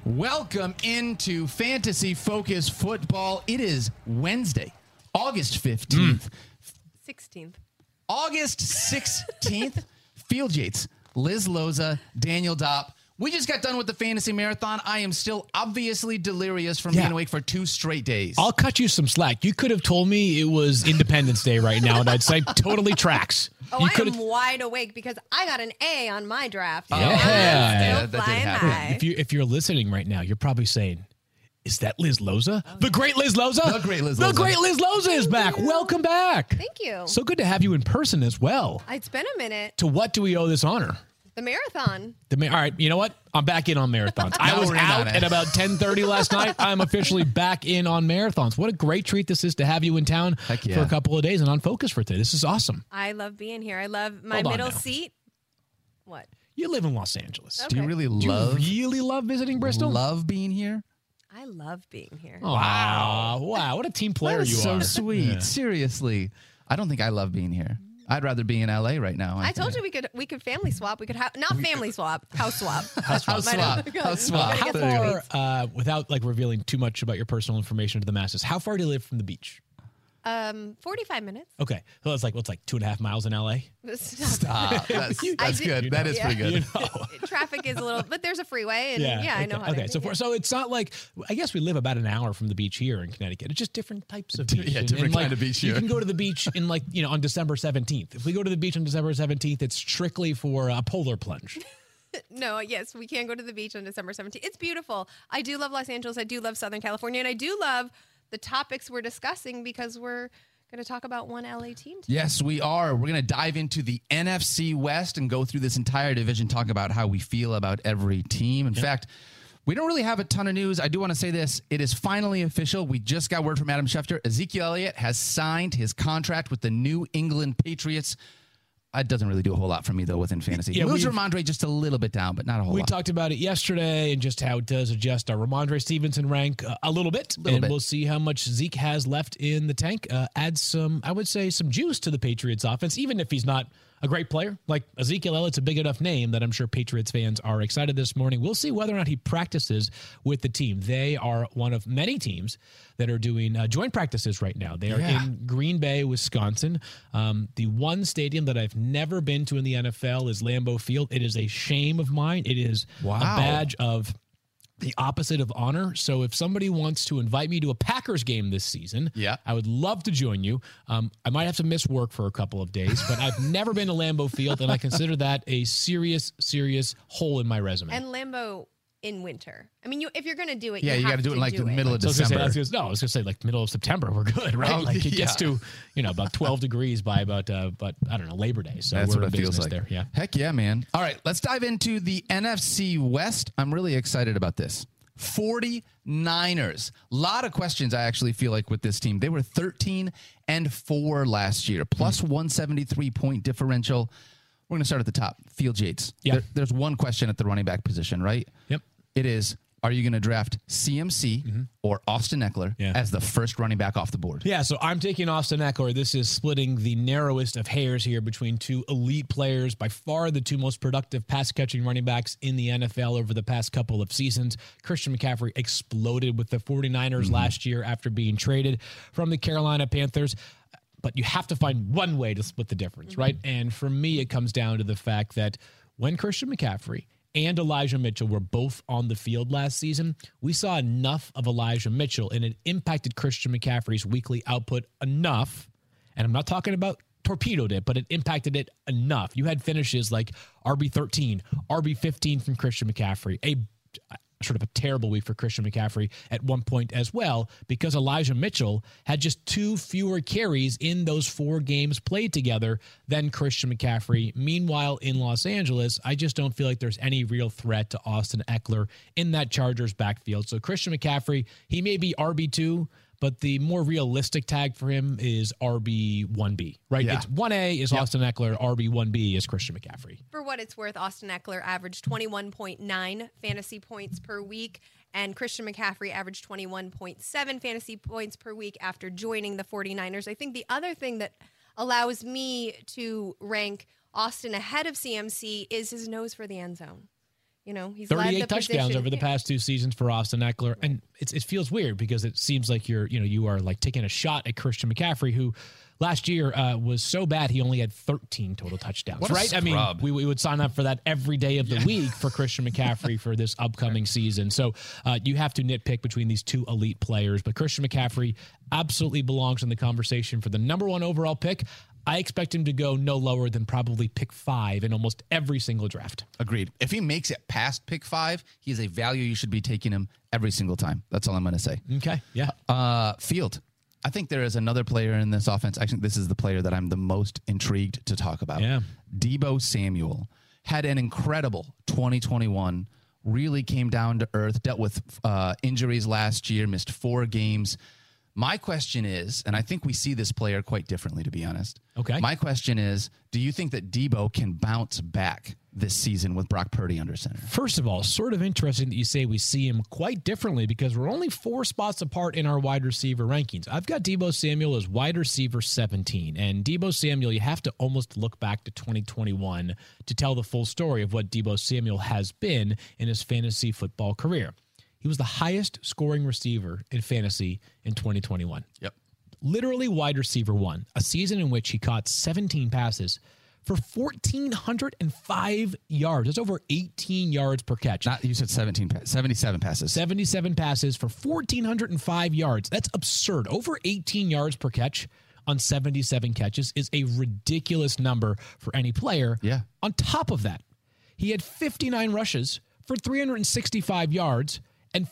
Welcome into Fantasy Focus Football. It is Wednesday, August 15th. 16th. August 16th. Field Yates, Liz Loza, Daniel Dopp. We just got done with the fantasy marathon. I am still obviously delirious from being awake for 2 straight days. I'll cut you some slack. You could have told me it was Independence Day right now, and I'd say totally tracks. Oh, you I am wide awake because I got an A on my draft. So Yeah. I'm Yeah, still that did flying happen. high. If you're listening right now, you're probably saying, is that Liz Loza? The great Liz Loza? The great Liz The Loza. great Liz Loza is back. Welcome back. Thank you. So good to have you in person as well. It's been a minute. To what do we owe this honor? The marathon. All right, you know what? I'm back in on marathons. I was we're in on out it. at about 10:30 last night. I'm officially back in on marathons. What a great treat this is to have you in town Heck yeah. for a couple of days and on Focus for today. This is awesome. I love being here. I love my Hold on middle now. seat. What? You live in Los Angeles. Okay. Do you really Do you love really love visiting Bristol? love being here? I love being here. Wow. Wow. What a team player That is you so are. sweet. Yeah. Seriously. I don't think I love being here. I'd rather be in LA right now. I told you we could family swap. We could not family swap, house swap. House swap. House swap. How There you go. far, without like revealing too much about your personal information to the masses, how far do you live from the beach? 45 minutes. Okay. So it's like 2.5 miles in LA? Stop. That's did- good. That is yeah. pretty good. You know. Traffic is a little, but there's a freeway, and I know how to. Okay, so it's not like, I guess we live about an hour from the beach here in Connecticut. It's just different types of beach. Yeah, And- different and, kind of beach You here. can go to the beach in on December 17th. If we go to the beach on December 17th, it's strictly for a polar plunge. No, yes, we can go to the beach on December 17th. It's beautiful. I do love Los Angeles. I do love Southern California, and I do love the topics we're discussing because we're going to talk about one LA team today. Yes, we are. We're going to dive into the NFC West and go through this entire division, talk about how we feel about every team. In fact, we don't really have a ton of news. I do want to say this. It is finally official. We just got word from Adam Schefter. Ezekiel Elliott has signed his contract with the New England Patriots. It doesn't really do a whole lot for me, though, within fantasy. Yeah, Moves we've- Ramondre just a little bit down, but not a whole We lot. talked about it yesterday and just how it does adjust our Ramondre Stevenson rank a little bit. We'll see how much Zeke has left in the tank. Add some, I would say, some juice to the Patriots offense, even if he's not a great player. Like Ezekiel Elliott's a big enough name that I'm sure Patriots fans are excited this morning. We'll see whether or not he practices with the team. They are one of many teams that are doing joint practices right now. They are in Green Bay, Wisconsin. The one stadium that I've never been to in the NFL is Lambeau Field. It is a shame of mine. It is a badge of the opposite of honor. So if somebody wants to invite me to a Packers game this season, I would love to join you. I might have to miss work for a couple of days, but I've never been to Lambeau Field, and I consider that a serious, serious hole in my resume. And Lambeau in winter. I mean, if you're going to do it, Yeah, you got to do it in like the middle of So I was December. gonna say, I was going to say like middle of September. We're good, right? Oh, Like it gets yeah. to, about 12 degrees by about I don't know, Labor Day. So That's we're what in it feels business like. there. Yeah. Heck yeah, man. All right, let's dive into the NFC West. I'm really excited about this. 49ers. A lot of questions, I actually feel like, with this team. They were 13-4 last year, plus 173 point differential. We're going to start at the top. Field Yates. Yeah. There's one question at the running back position, right? Yep. It is, are you going to draft CMC or Austin Eckler as the first running back off the board? Yeah, so I'm taking Austin Eckler. This is splitting the narrowest of hairs here between two elite players, by far the two most productive pass-catching running backs in the NFL over the past couple of seasons. Christian McCaffrey exploded with the 49ers last year after being traded from the Carolina Panthers. But you have to find one way to split the difference, right? And for me, it comes down to the fact that when Christian McCaffrey and Elijah Mitchell were both on the field last season, we saw enough of Elijah Mitchell, and it impacted Christian McCaffrey's weekly output enough. And I'm not talking about torpedoed it, but it impacted it enough. You had finishes like RB13, RB15 from Christian McCaffrey, a sort of a terrible week for Christian McCaffrey at one point as well, because Elijah Mitchell had just 2 fewer carries in those 4 games played together than Christian McCaffrey. Meanwhile, in Los Angeles, I just don't feel like there's any real threat to Austin Eckler in that Chargers backfield. So Christian McCaffrey, he may be RB2, but the more realistic tag for him is RB1B, right? Yeah. It's 1A is Austin Eckler, RB1B is Christian McCaffrey. For what it's worth, Austin Eckler averaged 21.9 fantasy points per week, and Christian McCaffrey averaged 21.7 fantasy points per week after joining the 49ers. I think the other thing that allows me to rank Austin ahead of CMC is his nose for the end zone. he's 38 led the touchdowns position. over the past 2 seasons for Austin Eckler. Right. And it feels weird because it seems like you are like taking a shot at Christian McCaffrey, who last year was so bad he only had 13 total touchdowns. What a right? scrub. I mean, we would sign up for that every day of the week for Christian McCaffrey for this upcoming season. So you have to nitpick between these 2 elite players, but Christian McCaffrey absolutely belongs in the conversation for the number 1 overall pick. I expect him to go no lower than probably pick 5 in almost every single draft. Agreed. If he makes it past pick 5, he's a value. You should be taking him every single time. That's all I'm going to say. Okay. Yeah. Field. I think there is another player in this offense. Actually, this is the player that I'm the most intrigued to talk about. Yeah. Deebo Samuel had an incredible 2021, really came down to earth, dealt with injuries last year, missed 4 games. My question is, and I think we see this player quite differently, to be honest. Okay. My question is, do you think that Deebo can bounce back this season with Brock Purdy under center? First of all, sort of interesting that you say we see him quite differently because we're only 4 spots apart in our wide receiver rankings. I've got Deebo Samuel as wide receiver 17. And Deebo Samuel, you have to almost look back to 2021 to tell the full story of what Deebo Samuel has been in his fantasy football career. He was the highest scoring receiver in fantasy in 2021. Yep. Literally wide receiver 1, a season in which he caught 17 passes for 1,405 yards. That's over 18 yards per catch. You said 77 passes. 77 passes for 1,405 yards. That's absurd. Over 18 yards per catch on 77 catches is a ridiculous number for any player. Yeah. On top of that, he had 59 rushes for 365 yards and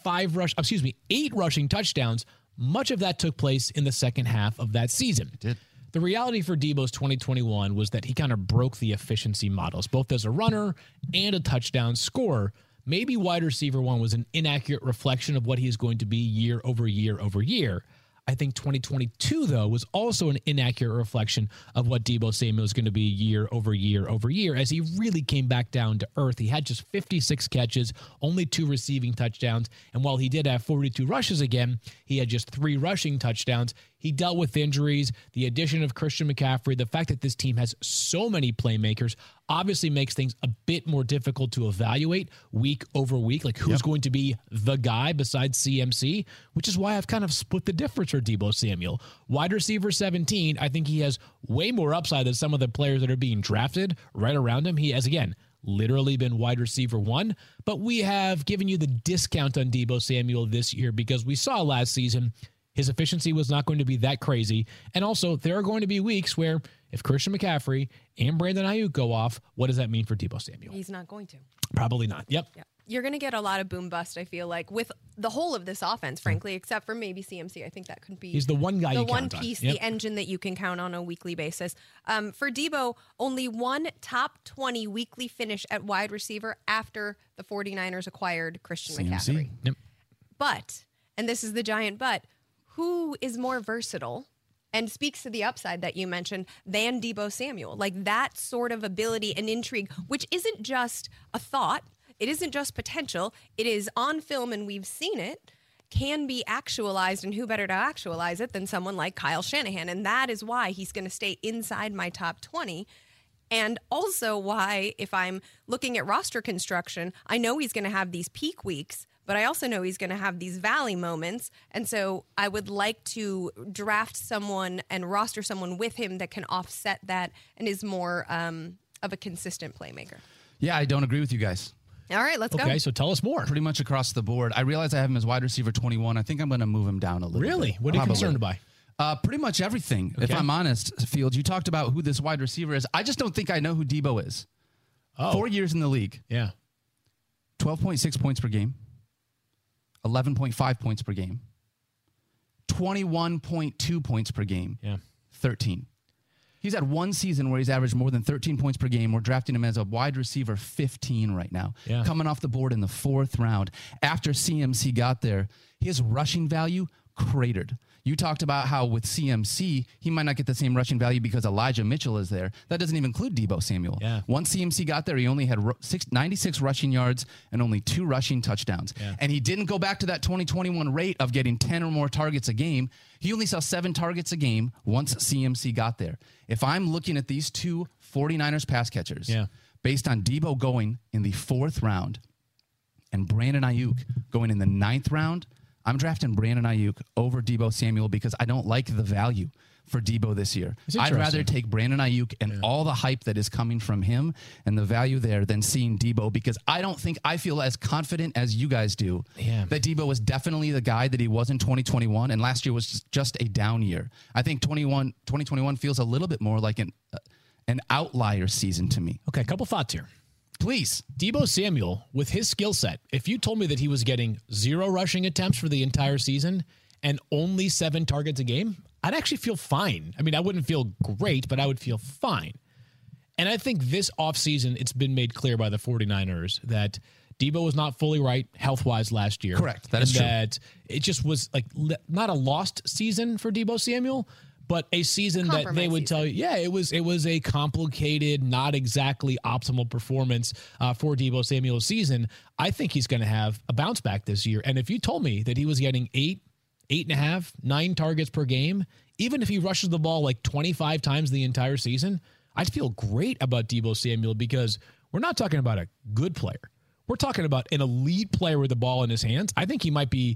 8 rushing touchdowns. Much of that took place in the second half of that season. It did. The reality for Deebo's 2021 was that he kind of broke the efficiency models, both as a runner and a touchdown scorer. Maybe wide receiver 1 was an inaccurate reflection of what he is going to be year over year over year. I think 2022, though, was also an inaccurate reflection of what Deebo Samuel is going to be year over year over year, as he really came back down to earth. He had just 56 catches, only 2 receiving touchdowns, and while he did have 42 rushes again, he had just 3 rushing touchdowns. He dealt with injuries, the addition of Christian McCaffrey, the fact that this team has so many playmakers obviously makes things a bit more difficult to evaluate week over week, like who's going to be the guy besides CMC, which is why I've kind of split the difference for Deebo Samuel. Wide receiver 17, I think he has way more upside than some of the players that are being drafted right around him. He has, again, literally been wide receiver 1, but we have given you the discount on Deebo Samuel this year because we saw last season his efficiency was not going to be that crazy. And also, there are going to be weeks where if Christian McCaffrey and Brandon Ayuk go off, what does that mean for Deebo Samuel? He's not going to. Probably not. Yep. You're going to get a lot of boom bust, I feel like, with the whole of this offense, frankly, except for maybe CMC. I think that could be He's the one guy the you one count on. piece, Yep. the engine that you can count on a weekly basis. For Deebo, only 1 top 20 weekly finish at wide receiver after the 49ers acquired Christian McCaffrey. Yep. But, and this is the giant but, who is more versatile and speaks to the upside that you mentioned than Deebo Samuel? Like that sort of ability and intrigue, which isn't just a thought. It isn't just potential. It is on film, and we've seen it, can be actualized, and who better to actualize it than someone like Kyle Shanahan? And that is why he's going to stay inside my top 20. And also why, if I'm looking at roster construction, I know he's going to have these peak weeks, but I also know he's going to have these valley moments. And so I would like to draft someone and roster someone with him that can offset that and is more of a consistent playmaker. Yeah, I don't agree with you guys. All right, let's go. Okay, so tell us more. Pretty much across the board. I realize I have him as wide receiver 21. I think I'm going to move him down a little Really? bit. What are you Probably. concerned by? Pretty much everything. Okay. If I'm honest, Fields, you talked about who this wide receiver is. I just don't think I know who Deebo is. 4 years in the league. Yeah. 12.6 points per game. 11.5 points per game. 21.2 points per game. Yeah. 13. He's had one season where he's averaged more than 13 points per game. We're drafting him as a wide receiver 15 right now. Yeah. Coming off the board in the 4th round. After CMC got there, his rushing value cratered. You talked about how with CMC, he might not get the same rushing value because Elijah Mitchell is there. That doesn't even include Deebo Samuel. Yeah. Once CMC got there, he only had 96 rushing yards and only 2 rushing touchdowns. Yeah. And he didn't go back to that 2021 rate of getting 10 or more targets a game. He only saw 7 targets a game once CMC got there. If I'm looking at these 2 49ers pass catchers, Yeah. based on Deebo going in the 4th round and Brandon Ayuk going in the 9th round, I'm drafting Brandon Ayuk over Deebo Samuel because I don't like the value for Deebo this year. I'd rather take Brandon Ayuk and all the hype that is coming from him and the value there than seeing Deebo, because I feel as confident as you guys do that Deebo was definitely the guy that he was in 2021, and last year was just a down year. I think 2021 feels a little bit more like an outlier season to me. Okay, a couple thoughts here. Please. Deebo Samuel, with his skill set, if you told me that he was getting 0 rushing attempts for the entire season and only 7 targets a game, I'd actually feel fine. I mean, I wouldn't feel great, but I would feel fine. And I think this offseason, it's been made clear by the 49ers that Deebo was not fully right health-wise last year. Correct. That is true. That it just was like not a lost season for Deebo Samuel, but a season that they would tell you, it was a complicated, not exactly optimal performance for Deebo Samuel's season. I think he's going to have a bounce back this year. And if you told me that he was getting 8.5, 9 targets per game, even if he rushes the ball like 25 times the entire season, I'd feel great about Deebo Samuel, because we're not talking about a good player. We're talking about an elite player with the ball in his hands. I think he might be,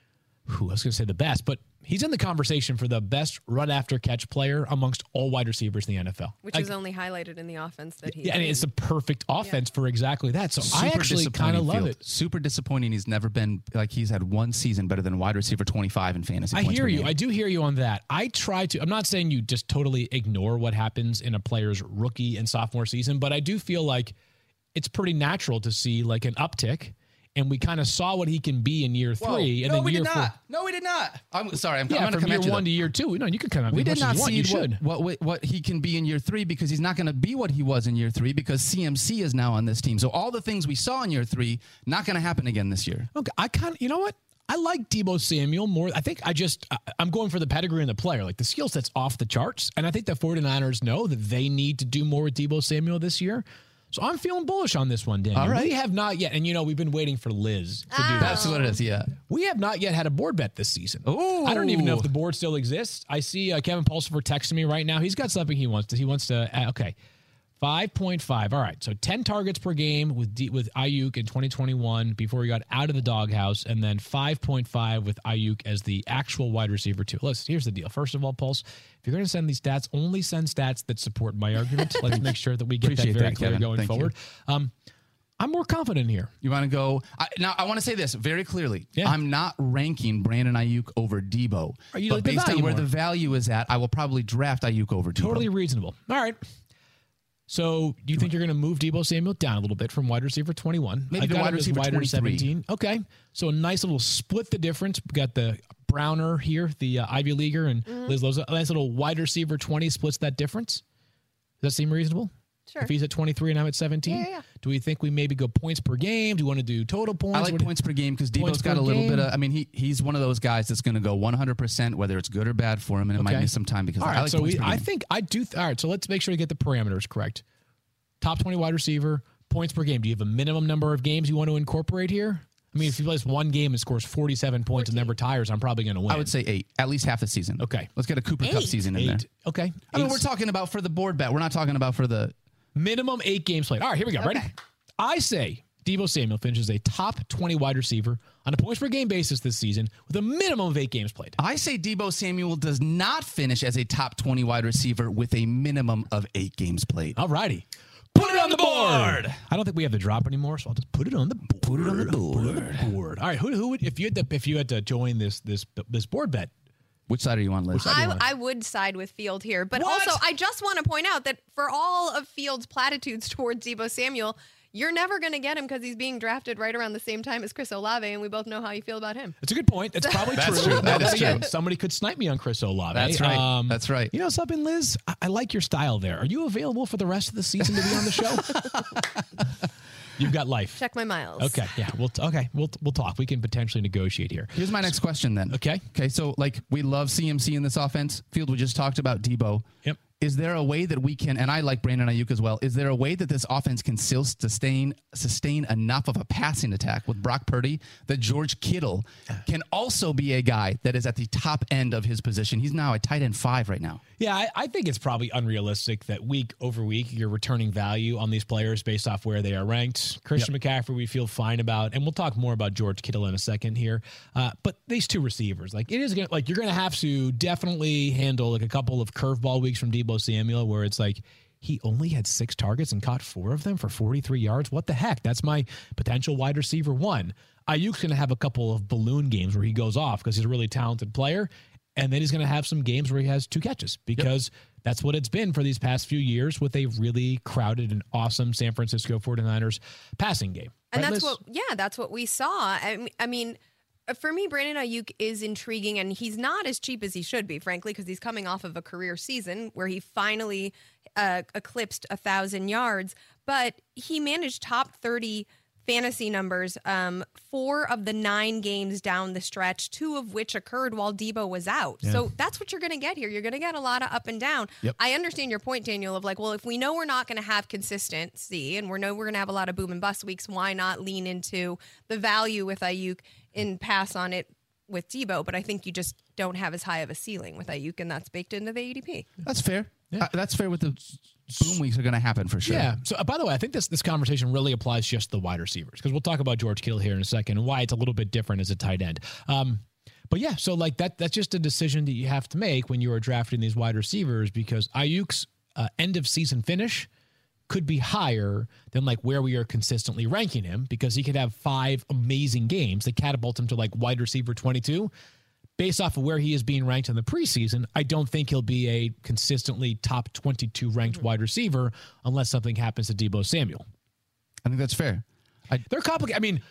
I was going to say the best, but he's in the conversation for the best run-after-catch player amongst all wide receivers in the NFL. Which is only highlighted in the offense that he's and it's a perfect offense for exactly that. So I actually kind of love it. Super disappointing. He's never been, he's had one season better than wide receiver 25 in fantasy points. I hear you. I do hear you on that. I'm not saying you just totally ignore what happens in a player's rookie and sophomore season, but I do feel like it's pretty natural to see like an uptick. And we kind of saw what he can be in year 3. And no, then we year did 4. not. No, we did not. I'm sorry. I'm going to from year come 1 to year 2. No, you can come. We did not see what he can be in year 3, because he's not going to be what he was in year 3, because CMC is now on this team. So all the things we saw in year 3, not going to happen again this year. Okay, you know what? I like Deebo Samuel more. I think I'm going for the pedigree and the player. Like, the skill set's off the charts. And I think the 49ers know that they need to do more with Deebo Samuel this year. So I'm feeling bullish on this one, Daniel. All right. We have not yet, and we've been waiting for Liz to do that. That's what it is, yeah. We have not yet had a board bet this season. Ooh. I don't even know if the board still exists. I see Kevin Pulsifer texting me right now. He's got something he wants to. Okay, 5.5. All right, so 10 targets per game with Ayuk in 2021 before he got out of the doghouse, and then 5.5 with Ayuk as the actual wide receiver too. Listen, here's the deal. First of all, Pulse, if you're going to send these stats, only send stats that support my argument. Let's make sure that we get that very clear going forward. I'm more confident here. You want to go? Now, I want to say this very clearly. Yeah. I'm not ranking Brandon Ayuk over Deebo. But based on where the value is at, I will probably draft Ayuk over Deebo. Totally reasonable. All right. So do you think you're going to move Deebo Samuel down a little bit from wide receiver 21? Maybe to wide receiver 23. 17. Okay. So a nice little split the difference. We got the Browner here, the Ivy Leaguer, and Liz Loza. A nice little wide receiver 20 splits that difference. Does that seem reasonable? Sure. If he's at 23 and I'm at 17? Yeah. Do we think we maybe go points per game? Do you want to do total points? I like points per game because Deebo's got a little bit of, he's one of those guys that's going to go 100%, whether it's good or bad for him, and it might miss some time because all right, I like points per game. I think I do. All right, so let's make sure we get the parameters correct. Top 20 wide receiver, points per game. Do you have a minimum number of games you want to incorporate here? I mean, if he plays one game and scores 47 points 14. And then retires, I'm probably going to win. I would say 8, at least half the season. Okay. Let's get a Cooper Kupp season in there. Okay. I mean, we're talking about for the board bet. We're not talking about for the minimum 8 games played. All right, here we go. Ready? I say Deebo Samuel finishes a top 20 wide receiver on a points per game basis this season with a minimum of 8 games played. I say Deebo Samuel does not finish as a top 20 wide receiver with a minimum of 8 games played. All righty. Put it on the board. I don't think we have the drop anymore, so I'll just put it on the board. Put it on the board. All right, who would if you had to join this board bet? Which side are you on, Liz? I would side with Field here, but also I just want to point out that for all of Field's platitudes towards Deebo Samuel, you're never going to get him because he's being drafted right around the same time as Chris Olave, and we both know how you feel about him. That's a good point. That's probably true. That is true. Somebody could snipe me on Chris Olave. That's right. That's right. You know something, Liz? I like your style there. Are you available for the rest of the season to be on the show? You've got life. Check my miles. Okay. Yeah. We'll talk. We can potentially negotiate here. Here's my next question then. Okay. So we love CMC in this offense. Field, we just talked about Deebo. Yep. is there a way that we can, and I like Brandon Ayuk as well, is there a way that this offense can still sustain enough of a passing attack with Brock Purdy that George Kittle can also be a guy that is at the top end of his position? He's now a tight end 5 right now. Yeah, I think it's probably unrealistic that week over week you're returning value on these players based off where they are ranked. Christian McCaffrey, we feel fine about, and we'll talk more about George Kittle in a second here. But these two receivers, like it is gonna, like you're going to have to definitely handle like a couple of curveball weeks from Deebo Samuel where it's like he only had 6 targets and caught 4 of them for 43 yards. What the heck? That's my potential wide receiver 1. Ayuk's going to have a couple of balloon games where he goes off because he's a really talented player. And then he's going to have some games where he has 2 catches because that's what it's been for these past few years with a really crowded and awesome San Francisco 49ers passing game. And right, that's Liz? that's what we saw. I mean, for me, Brandon Ayuk is intriguing, and he's not as cheap as he should be, frankly, because he's coming off of a career season where he finally eclipsed 1,000 yards. But he managed top 30 fantasy numbers 4 of the 9 games down the stretch, 2 of which occurred while Deebo was out. Yeah. So that's what you're going to get here. You're going to get a lot of up and down. Yep. I understand your point, Daniel, of like, well, if we know we're not going to have consistency and we know we're going to have a lot of boom and bust weeks, why not lean into the value with Ayuk and pass on it with Deebo? But I think you just don't have as high of a ceiling with Ayuk, and that's baked into the ADP. That's fair. That's fair with the boom weeks are going to happen for sure. Yeah. So, by the way, I think this conversation really applies just to the wide receivers because we'll talk about George Kittle here in a second and why it's a little bit different as a tight end. But yeah, so like that's just a decision that you have to make when you are drafting these wide receivers because Ayuk's end of season finish could be higher than like where we are consistently ranking him because he could have 5 amazing games that catapult him to like wide receiver 22. Based off of where he is being ranked in the preseason, I don't think he'll be a consistently top 22 ranked wide receiver unless something happens to Deebo Samuel. I think that's fair. They're complicated. I mean,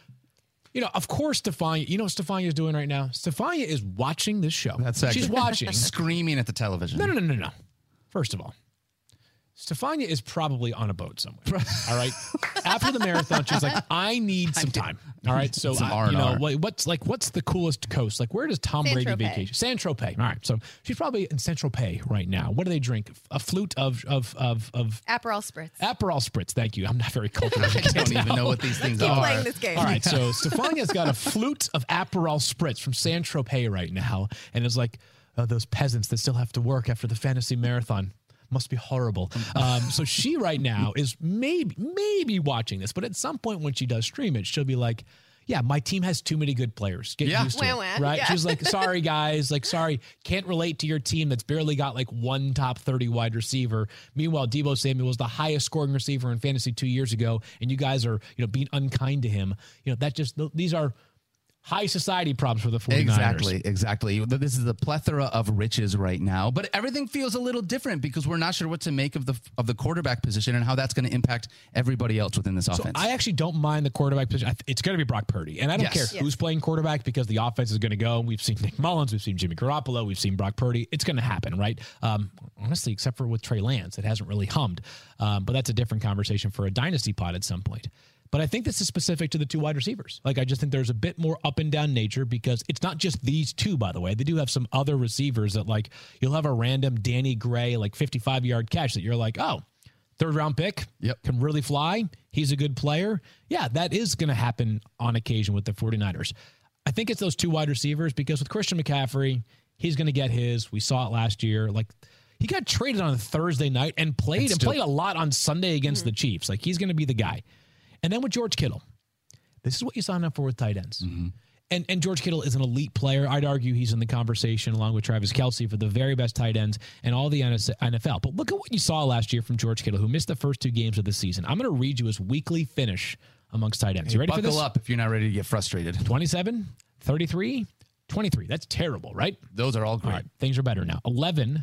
of course, Stefania, you know what Stefania is doing right now? Stefania is watching this show. She's watching. Screaming at the television. No. First of all, Stefania is probably on a boat somewhere. All right. After the marathon, she's like, I need some time. All right. So, Some R&R. what's the coolest coast? Like, where does Tom Brady Saint-Tropez. vacation? Saint-Tropez. All right. So she's probably in Saint-Tropez right now. What do they drink? A flute of Aperol Spritz. Aperol Spritz. Thank you. I'm not very cultured. I don't even know what these things Keep are. playing this game. All right, so Stefania's got a flute of Aperol Spritz from Saint-Tropez right now, and is like, those peasants that still have to work after the fantasy marathon. Must be horrible. So she right now is maybe watching this, but at some point when she does stream it, she'll be like, yeah, my team has too many good players. Get used to it, right? Yeah. She's like, sorry, guys. Like, sorry, can't relate to your team that's barely got like 1 top 30 wide receiver. Meanwhile, Deebo Samuel was the highest scoring receiver in fantasy 2 years ago, and you guys are, being unkind to him. These are high society problems for the 49ers. Exactly. This is a plethora of riches right now, but everything feels a little different because we're not sure what to make of the quarterback position and how that's going to impact everybody else within this offense. I actually don't mind the quarterback position. It's going to be Brock Purdy, and I don't care who's playing quarterback because the offense is going to go. We've seen Nick Mullins, we've seen Jimmy Garoppolo, we've seen Brock Purdy. It's going to happen, right? Honestly, except for with Trey Lance, it hasn't really hummed. But that's a different conversation for a dynasty pod at some point. But I think this is specific to the 2 wide receivers. Like, I just think there's a bit more up and down nature because it's not just these 2, by the way. They do have some other receivers that, like, you'll have a random Danny Gray, like, 55-yard catch that you're like, oh, 3rd-round pick, can really fly. He's a good player. Yeah, that is going to happen on occasion with the 49ers. I think it's those 2 wide receivers because with Christian McCaffrey, he's going to get his. We saw it last year. Like, he got traded on a Thursday night and played a lot on Sunday against the Chiefs. Like, he's going to be the guy. And then with George Kittle, this is what you sign up for with tight ends. Mm-hmm. And George Kittle is an elite player. I'd argue he's in the conversation along with Travis Kelce for the very best tight ends and all the NFL. But look at what you saw last year from George Kittle, who missed the first 2 games of the season. I'm going to read you his weekly finish amongst tight ends. You ready for this? Buckle up if you're not ready to get frustrated. 27, 33, 23. That's terrible, right? Those are all great. All right, things are better now. 11,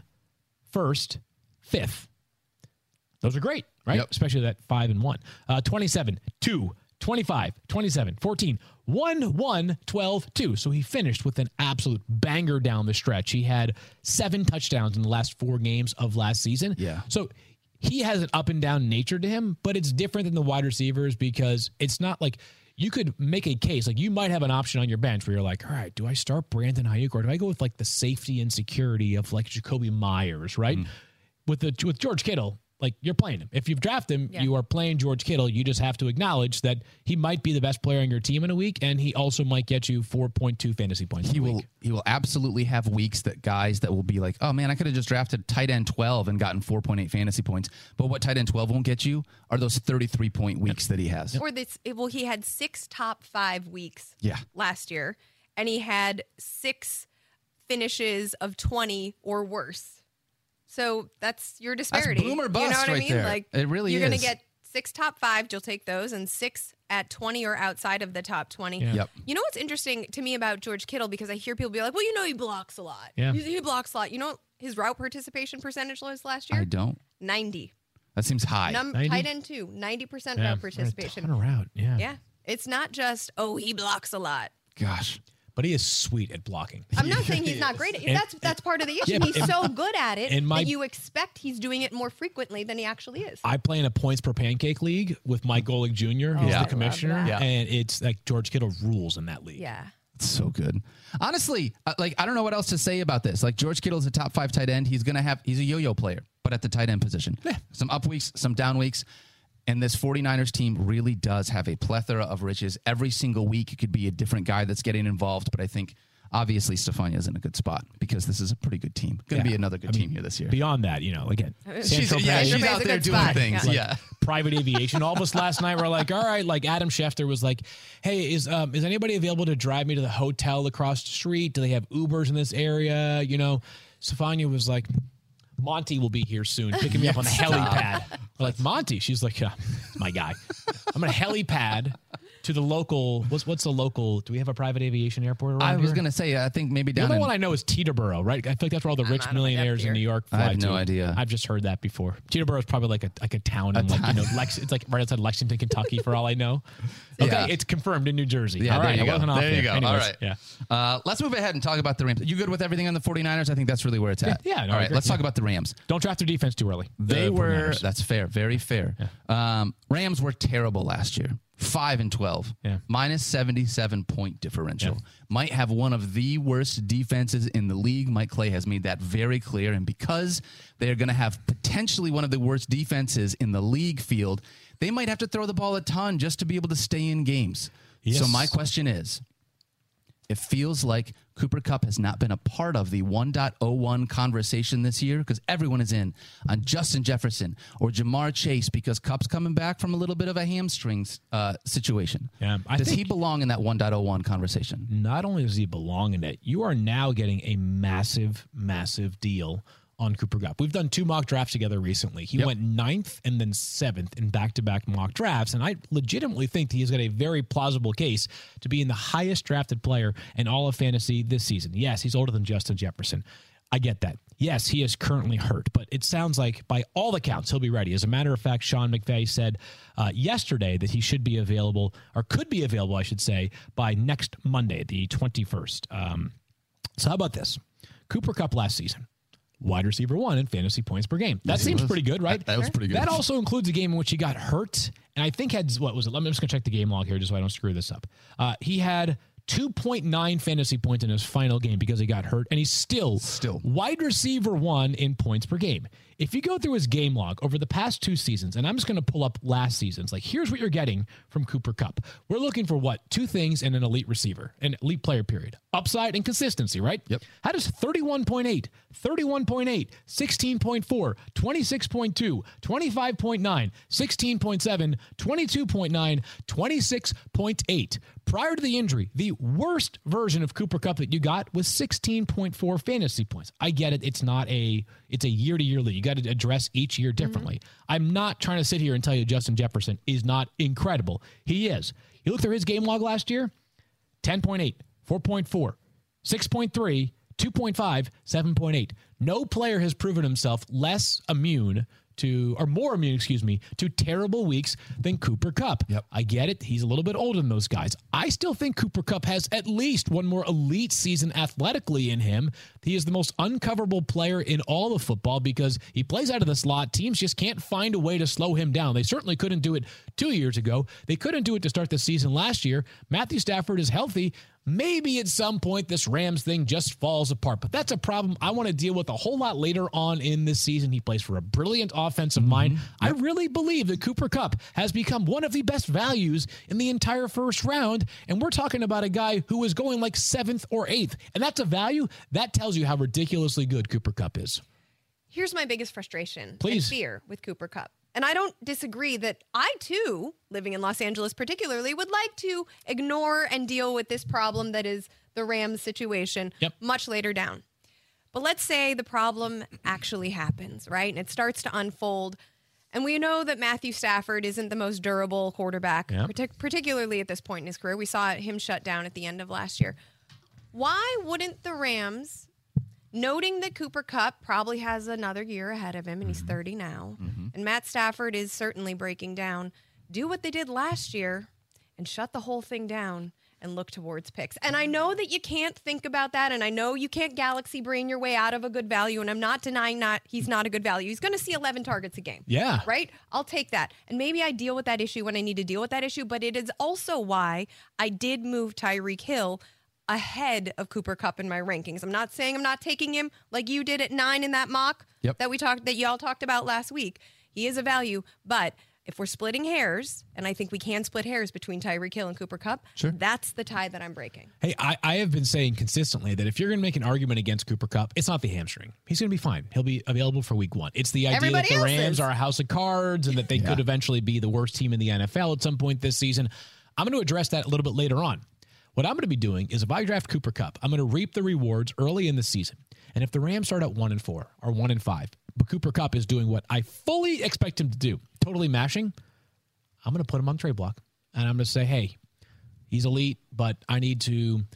1st, 5th. Those are great, right? Yep. Especially that 5 and 1. 27, 2, 25, 27, 14, 1, 1, 12, 2. So he finished with an absolute banger down the stretch. He had 7 touchdowns in the last 4 games of last season. Yeah. So he has an up and down nature to him, but it's different than the wide receivers because it's not like you could make a case. Like, you might have an option on your bench where you're like, all right, do I start Brandon Ayuk or do I go with like the safety and security of like Jacoby Myers, right? with George Kittle, like, you're playing him. If you've drafted him, you are playing George Kittle. You just have to acknowledge that he might be the best player on your team in a week, and he also might get you 4.2 fantasy points in a week. He will absolutely have weeks that guys that will be like, oh, man, I could have just drafted tight end 12 and gotten 4.8 fantasy points. But what tight end 12 won't get you are those 33-point weeks that he has. Or he had 6 top 5 weeks last year, and he had 6 finishes of 20 or worse. So that's your disparity. That's boom or bust, you know what right I mean? there. Like, it really you're is. going to get 6 top 5, you'll take those, and 6 at 20 or outside of the top 20. Yeah. Yep. You know what's interesting to me about George Kittle, because I hear people be like, well, he blocks a lot. Yeah. He blocks a lot. You know what his route participation percentage was last year? I don't. 90. That seems high. 90? Tight end 2, 90% route participation. A ton of route, Yeah. It's not just, he blocks a lot. Gosh. But he is sweet at blocking. I'm not saying he's not great. That's part of the issue. He's so good at it that you expect he's doing it more frequently than he actually is. I play in a points per pancake league with Mike Golick Jr., who's the commissioner, and it's like George Kittle rules in that league. Yeah. It's so good. Honestly, I don't know what else to say about this. Like, George Kittle's a top 5 tight end. He's a yo-yo player, but at the tight end position. Yeah. Some up weeks, some down weeks. And this 49ers team really does have a plethora of riches. Every single week, it could be a different guy that's getting involved. But I think, obviously, Stefania's in a good spot because this is a pretty good team. Going to be another good team here this year. Beyond that, again, she's out there doing things. Like private aviation. All of us last night were like, all right, like Adam Schefter was like, hey, is anybody available to drive me to the hotel across the street? Do they have Ubers in this area? Stefania was like, Monty will be here soon, picking me up on the helipad. We're like, Monty? She's like, yeah, my guy. I'm on a helipad to the local. What's the local? Do we have a private aviation airport around here? I was going to say, I think maybe down the only one I know is Teterboro, right? I feel like that's where all the rich millionaires in New York fly to. I have no idea. I've just heard that before. Teterboro is probably like a town in it's like right outside Lexington, Kentucky, for all I know. Okay, it's confirmed in New Jersey. Yeah, all right, I wasn't off there. There you go. Anyways, all right. Yeah. Let's move ahead and talk about the Rams. You good with everything on the 49ers? I think that's really where it's at. Yeah. No, all right, let's talk about the Rams. Don't draft their defense too early. They were. That's fair. Very fair. Yeah. Rams were terrible last year. 5-12. Yeah. Minus 77-point differential. Yeah. Might have one of the worst defenses in the league. Mike Clay has made that very clear. And because they're going to have potentially one of the worst defenses in the league field, they might have to throw the ball a ton just to be able to stay in games. Yes. So my question is, it feels like Cooper Kupp has not been a part of the 1.01 conversation this year because everyone is in on Justin Jefferson or Jamar Chase because Kupp's coming back from a little bit of a hamstring situation. Yeah, does he belong in that 1.01 conversation? Not only does he belong in it, you are now getting a massive, massive deal on Cooper Kupp. We've done 2 mock drafts together recently. He went 9th and then 7th in back-to-back mock drafts, and I legitimately think he's got a very plausible case to be in the highest drafted player in all of fantasy this season. Yes, he's older than Justin Jefferson. I get that. Yes, he is currently hurt, but it sounds like by all accounts he'll be ready. As a matter of fact, Sean McVay said yesterday that he should be available, or could be available, I should say, by next Monday, the 21st. So how about this? Cooper Kupp last season, wide receiver 1 in fantasy points per game. That seems pretty good, right? That was pretty good. That also includes a game in which he got hurt, and I think I'm just going to check the game log here just so I don't screw this up. He had 2.9 fantasy points in his final game because he got hurt, and he's still wide receiver 1 in points per game. If you go through his game log over the past 2 seasons, and I'm just going to pull up last season's, like, here's what you're getting from Cooper Kupp. We're looking for 2 things in an elite receiver, an elite player period. Upside and consistency, right? Yep. How does 31.8, 31.8, 16.4, 26.2, 25.9, 16.7, 22.9, 26.8. Prior to the injury, the worst version of Cooper Kupp that you got was 16.4 fantasy points. I get it. It's a year-to-year league. You got to address each year differently. I'm not trying to sit here and tell you Justin Jefferson is not incredible. He is. You look through his game log last year, 10.8, 4.4, 6.3, 2.5, 7.8. No player has proven himself more immune to terrible weeks than Cooper Kupp. Yep. I get it. He's a little bit older than those guys. I still think Cooper Kupp has at least one more elite season athletically in him. He is the most uncoverable player in all of football because he plays out of the slot. Teams just can't find a way to slow him down. They certainly couldn't do it 2 years ago. They couldn't do it to start the season last year. Matthew Stafford is healthy. maybe at some point this Rams thing just falls apart. But that's a problem I want to deal with a whole lot later on in this season. He plays for a brilliant offensive mind. I really believe that Cooper Kupp has become one of the best values in the entire first round. And we're talking about a guy who is going like 7th or 8th. And that's a value that tells you how ridiculously good Cooper Kupp is. Here's my biggest frustration Please. and fear with Cooper Kupp. And I don't disagree that I, too, living in Los Angeles particularly, would like to ignore and deal with this problem that is the Rams situation much later down. But let's say the problem actually happens, right? And it starts to unfold. And we know that Matthew Stafford isn't the most durable quarterback, particularly at this point in his career. We saw him shut down at the end of last year. Why wouldn't the Rams, noting that Cooper Kupp probably has another year ahead of him, and he's 30 now, and Matt Stafford is certainly breaking down, do what they did last year and shut the whole thing down and look towards picks? And I know that you can't think about that, and I know you can't galaxy brain your way out of a good value, and I'm not denying that he's not a good value. He's going to see 11 targets a game. Yeah. Right? I'll take that. And maybe I deal with that issue when I need to deal with that issue, but it is also why I did move Tyreek Hill ahead of Cooper Kupp in my rankings. I'm not saying I'm not taking him like you did at 9 in that mock that y'all talked about last week. He is a value, but if we're splitting hairs, and I think we can split hairs between Tyreek Hill and Cooper Kupp, that's the tie that I'm breaking. Hey, I have been saying consistently that if you're going to make an argument against Cooper Kupp, it's not the hamstring. He's going to be fine. He'll be available for week 1. It's the idea that the Rams are a house of cards and that they could eventually be the worst team in the NFL at some point this season. I'm going to address that a little bit later on. What I'm going to be doing is if I draft Cooper Kupp, I'm going to reap the rewards early in the season. And if the Rams start at 1-4 or 1-5, but Cooper Kupp is doing what I fully expect him to do, totally mashing, I'm going to put him on the trade block. And I'm going to say, hey, he's elite, but I need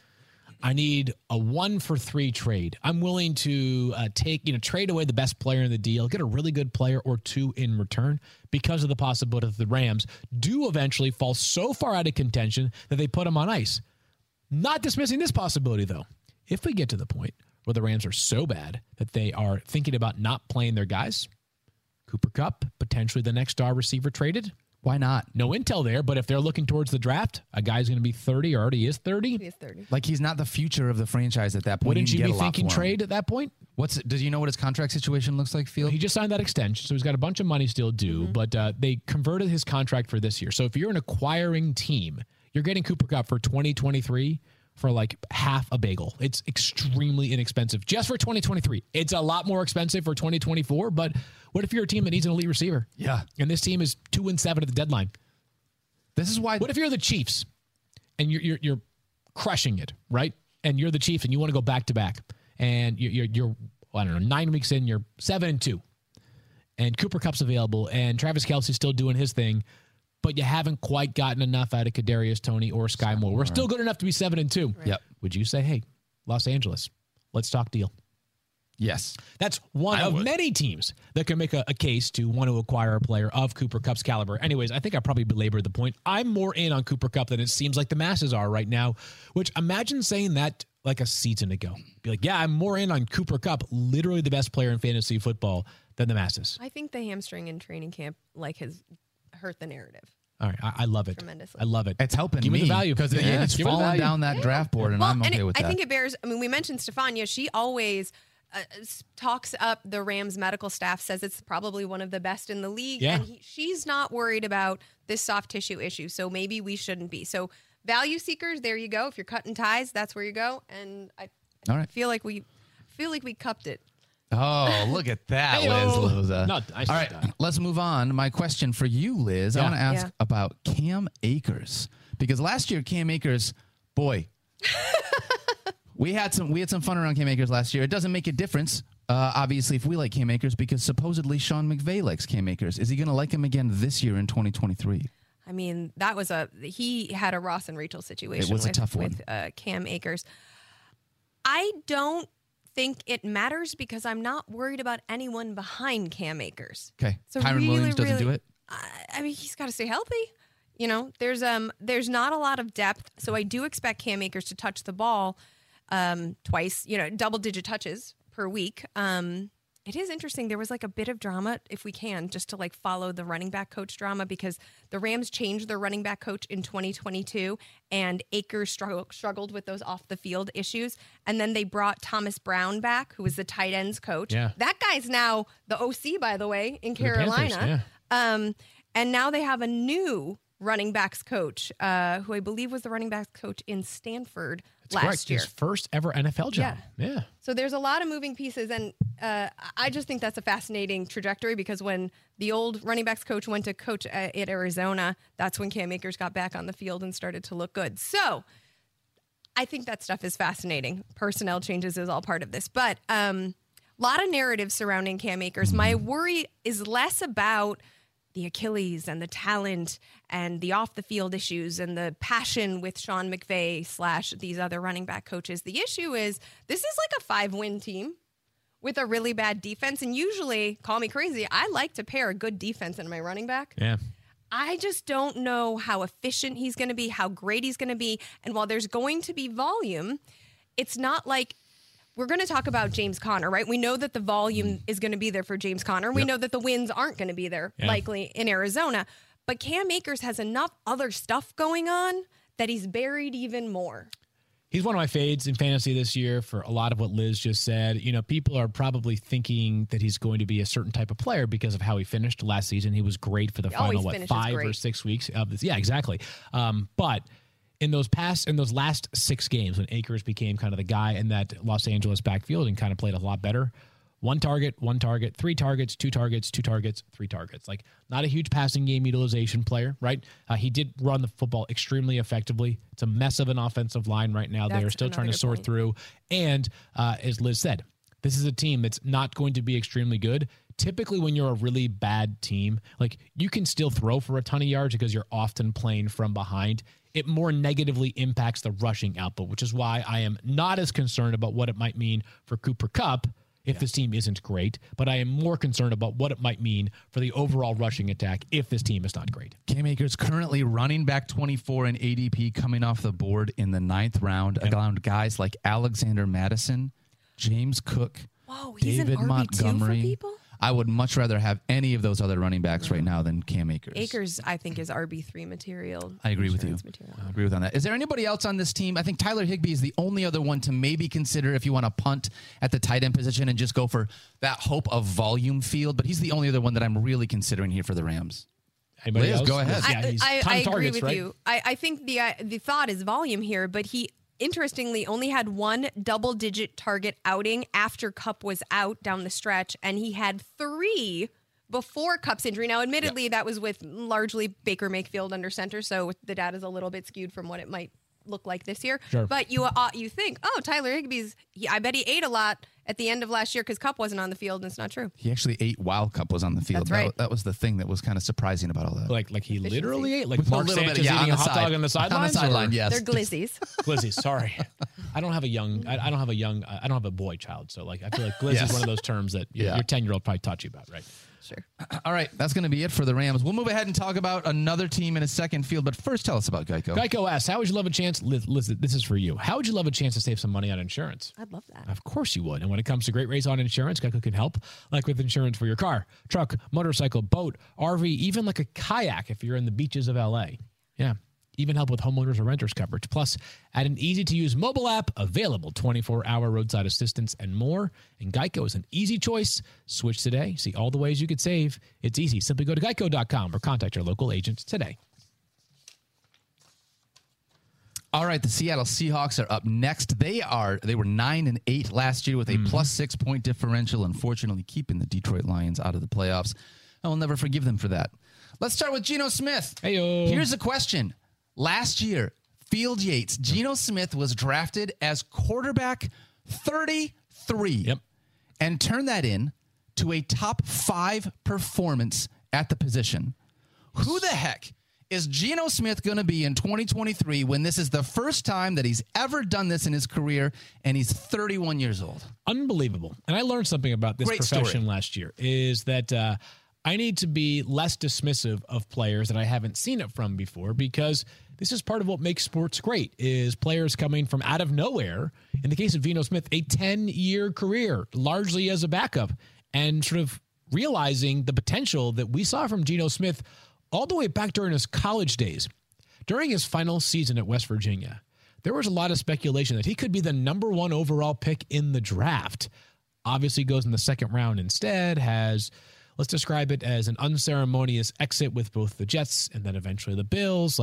a 1-for-3 trade. I'm willing to trade away the best player in the deal, get a really good player or 2 in return because of the possibility that the Rams do eventually fall so far out of contention that they put him on ice. Not dismissing this possibility, though. If we get to the point where the Rams are so bad that they are thinking about not playing their guys, Cooper Kupp, potentially the next star receiver traded. Why not? No intel there, but if they're looking towards the draft, a guy's going to be 30 or already is 30. He is 30. Like, he's not the future of the franchise at that point. Wouldn't you be thinking trade at that point? Does you know what his contract situation looks like, Field? He just signed that extension, so he's got a bunch of money still due, but they converted his contract for this year. So if you're an acquiring team, you're getting Cooper Kupp for 2023 for like half a bagel. It's extremely inexpensive just for 2023. It's a lot more expensive for 2024, but what if you're a team that needs an elite receiver? Yeah. And this team is 2-7 at the deadline. This is why. What if you're the Chiefs and you're crushing it, right? And you're the Chiefs and you want to go back to back, and you're I don't know, 9 weeks in, you're 7-2, and Cooper Kupp's available, and Travis Kelce's still doing his thing, but you haven't quite gotten enough out of Kadarius Toney or Sky Moore. We're still good enough to be 7-2. Right. Yep. Would you say, hey, Los Angeles, let's talk deal? Yes. That's one of many teams that can make a case to want to acquire a player of Cooper Kupp's caliber. Anyways, I think I probably belabored the point. I'm more in on Cooper Kupp than it seems like the masses are right now, which imagine saying that like a season ago. Be like, yeah, I'm more in on Cooper Kupp, literally the best player in fantasy football, than the masses. I think the hamstring in training camp has hurt the narrative. All right, I love it. Tremendously. I love it. It's helping Give me the value because it's falling down that draft board, and I'm okay with that. I think it bears. I mean, we mentioned Stefania. She always talks up the Rams medical staff, says it's probably one of the best in the league, and she's not worried about this soft tissue issue. So maybe we shouldn't be. So value seekers, there you go. If you're cutting ties, that's where you go. And I feel like we cupped it. Oh, look at that, Liz Loza. No, all right, let's move on. My question for you, Liz, I want to ask about Cam Akers, because last year Cam Akers, boy, we had some fun around Cam Akers last year. It doesn't make a difference, obviously, if we like Cam Akers, because supposedly Sean McVay likes Cam Akers. Is he going to like him again this year in 2023? I mean, he had a Ross and Rachel situation. It was a tough one with Cam Akers. I don't think it matters because I'm not worried about anyone behind Cam Akers. Okay. So Kyren Williams doesn't do it? I mean, he's got to stay healthy. You know, there's not a lot of depth, so I do expect Cam Akers to touch the ball twice, double-digit touches per week. And It is interesting. There was like a bit of drama, if we can, just to like follow the running back coach drama, because the Rams changed their running back coach in 2022 and Akers struggled with those off the field issues. And then they brought Thomas Brown back, who was the tight ends coach. Yeah. That guy's now the OC, by the way, in Carolina. Panthers, yeah. And now they have a new running backs coach, who I believe was the running backs coach in Stanford last year. His first ever NFL job. Yeah. So there's a lot of moving pieces, and I just think that's a fascinating trajectory, because when the old running backs coach went to coach at Arizona, that's when Cam Akers got back on the field and started to look good. So I think that stuff is fascinating. Personnel changes is all part of this, but a lot of narratives surrounding Cam Akers. My worry is less about the Achilles and the talent and the off the field issues and the passion with Sean McVay / these other running back coaches. The issue is this is like a 5-win team with a really bad defense. And usually, call me crazy, I like to pair a good defense in my running back. Yeah. I just don't know how efficient he's going to be, how great he's going to be. And while there's going to be volume, it's not like we're going to talk about James Conner, right? We know that the volume is going to be there for James Conner. We know that the wins aren't going to be there, likely, in Arizona. But Cam Akers has enough other stuff going on that he's buried even more. He's one of my fades in fantasy this year for a lot of what Liz just said. You know, people are probably thinking that he's going to be a certain type of player because of how he finished last season. He was great for the final, 5 or 6 weeks of this. Yeah, exactly. But in those last 6 games, when Akers became kind of the guy in that Los Angeles backfield and kind of played a lot better, 1 target, 3 targets, 2 targets, 2 targets, 3 targets. Like, not a huge passing game utilization player, right? He did run the football extremely effectively. It's a mess of an offensive line right now. They are still trying to sort through. And as Liz said, this is a team that's not going to be extremely good. Typically, when you're a really bad team, like, you can still throw for a ton of yards because you're often playing from behind. It more negatively impacts the rushing output, which is why I am not as concerned about what it might mean for Cooper Kupp if this team isn't great, but I am more concerned about what it might mean for the overall rushing attack if this team is not great. Cam Akers currently running back 24 in ADP, coming off the board in the 9th round, around guys like Alexander Madison, James Cook, David an RB2 Montgomery. for people? I would much rather have any of those other running backs right now than Cam Akers. Akers, I think, is RB3 material. I agree with you. I agree with on that. Is there anybody else on this team? I think Tyler Higbee is the only other one to maybe consider if you want to punt at the tight end position and just go for that hope of volume field. But he's the only other one that I'm really considering here for the Rams. Anybody Liz, else? go ahead. I agree with right? you. I think the thought is volume here, but he interestingly only had 1 double-digit target outing after Kupp was out down the stretch, and he had 3 before Kupp's injury. Now, admittedly, that was with largely Baker Mayfield under center, so the data's a little bit skewed from what it might look like this year. Sure. But you think, Tyler Higbee's, I bet he ate a lot at the end of last year because Kupp wasn't on the field, and it's not true. He actually ate while Kupp was on the field. That's right. That was the thing that was kind of surprising about all that. Like he literally ate? Like With Mark a little Sanchez bit, eating on a the hot side. dog on the sideline? On the sideline, yes. They're glizzies. Glizzies, sorry. I don't have a boy child, so like I feel like glizzy is Yes. one of those terms that your 10-year-old probably taught you about, right? Sure. All right, that's going to be it for the Rams. We'll move ahead and talk about another team in a second field, but first tell us about Geico. Geico asks, how would you love a chance? Liz, this is for you. How would you love a chance to save some money on insurance? I'd love that. Of course you would. And when it comes to great rates on insurance, Geico can help, like with insurance for your car, truck, motorcycle, boat, RV, even like a kayak if you're in the beaches of LA. Yeah. Even help with homeowners or renters coverage. Plus, add an easy-to-use mobile app, available 24-hour roadside assistance, and more. And Geico is an easy choice. Switch today. See all the ways you could save. It's easy. Simply go to geico.com or contact your local agent today. All right, the Seattle Seahawks are up next. They were 9-8 last year with a plus 6-point differential, unfortunately keeping the Detroit Lions out of the playoffs. I will never forgive them for that. Let's start with Geno Smith. Hey-o. Here's a question. Last year, Field Yates, Geno Smith was drafted as quarterback 33. Yep. And turned that in to a top 5 performance at the position. Who the heck is Geno Smith going to be in 2023 when this is the first time that he's ever done this in his career and he's 31 years old? Unbelievable. And I learned something about this profession last year is that I need to be less dismissive of players that I haven't seen it from before, because this is part of what makes sports great, is players coming from out of nowhere. In the case of Geno Smith, a 10-year career, largely as a backup, and sort of realizing the potential that we saw from Geno Smith all the way back during his college days. During his final season at West Virginia, there was a lot of speculation that he could be the number 1 overall pick in the draft. Obviously goes in the second round instead, has, let's describe it as an unceremonious exit with both the Jets and then eventually the Bills.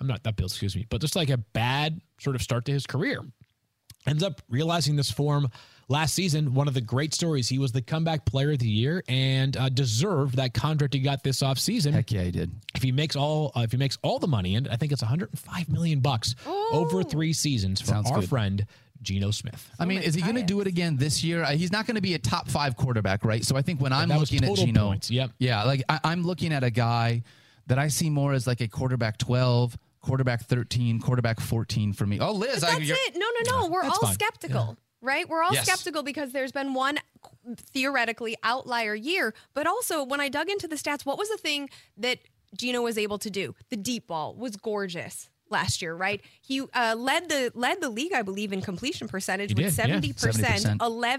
But just like a bad sort of start to his career. Ends up realizing this form last season. One of the great stories, he was the comeback player of the year and deserved that contract he got this offseason. Heck yeah, he did. If he makes all the money, and I think it's $105 million over 3 seasons for Sounds our good. friend Geno Smith. I mean, is he going to do it again this year? He's not going to be a top 5 quarterback, right? So I think when I'm that was looking at total Geno, points, yep. Yeah, like I'm looking at a guy that I see more as like a quarterback 12, quarterback 13, quarterback 14 for me. Oh, Liz, But that's it. No. We're That's all fine. skeptical, right? We're all Yes. skeptical because there's been one theoretically outlier year. But also, when I dug into the stats, what was the thing that Geno was able to do? The deep ball was gorgeous last year, right? He led the league, I believe, in completion percentage He with did, yeah. 70%. 70%.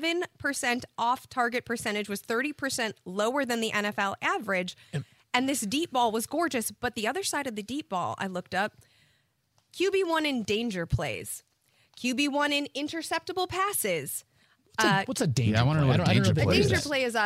11% off target percentage was 30% lower than the NFL average. And this deep ball was gorgeous. But the other side of the deep ball, I looked up, QB1 in danger plays, QB1 in interceptable passes. What's a danger? Yeah, I wanna know play? what a don't danger know A what play that danger is. play is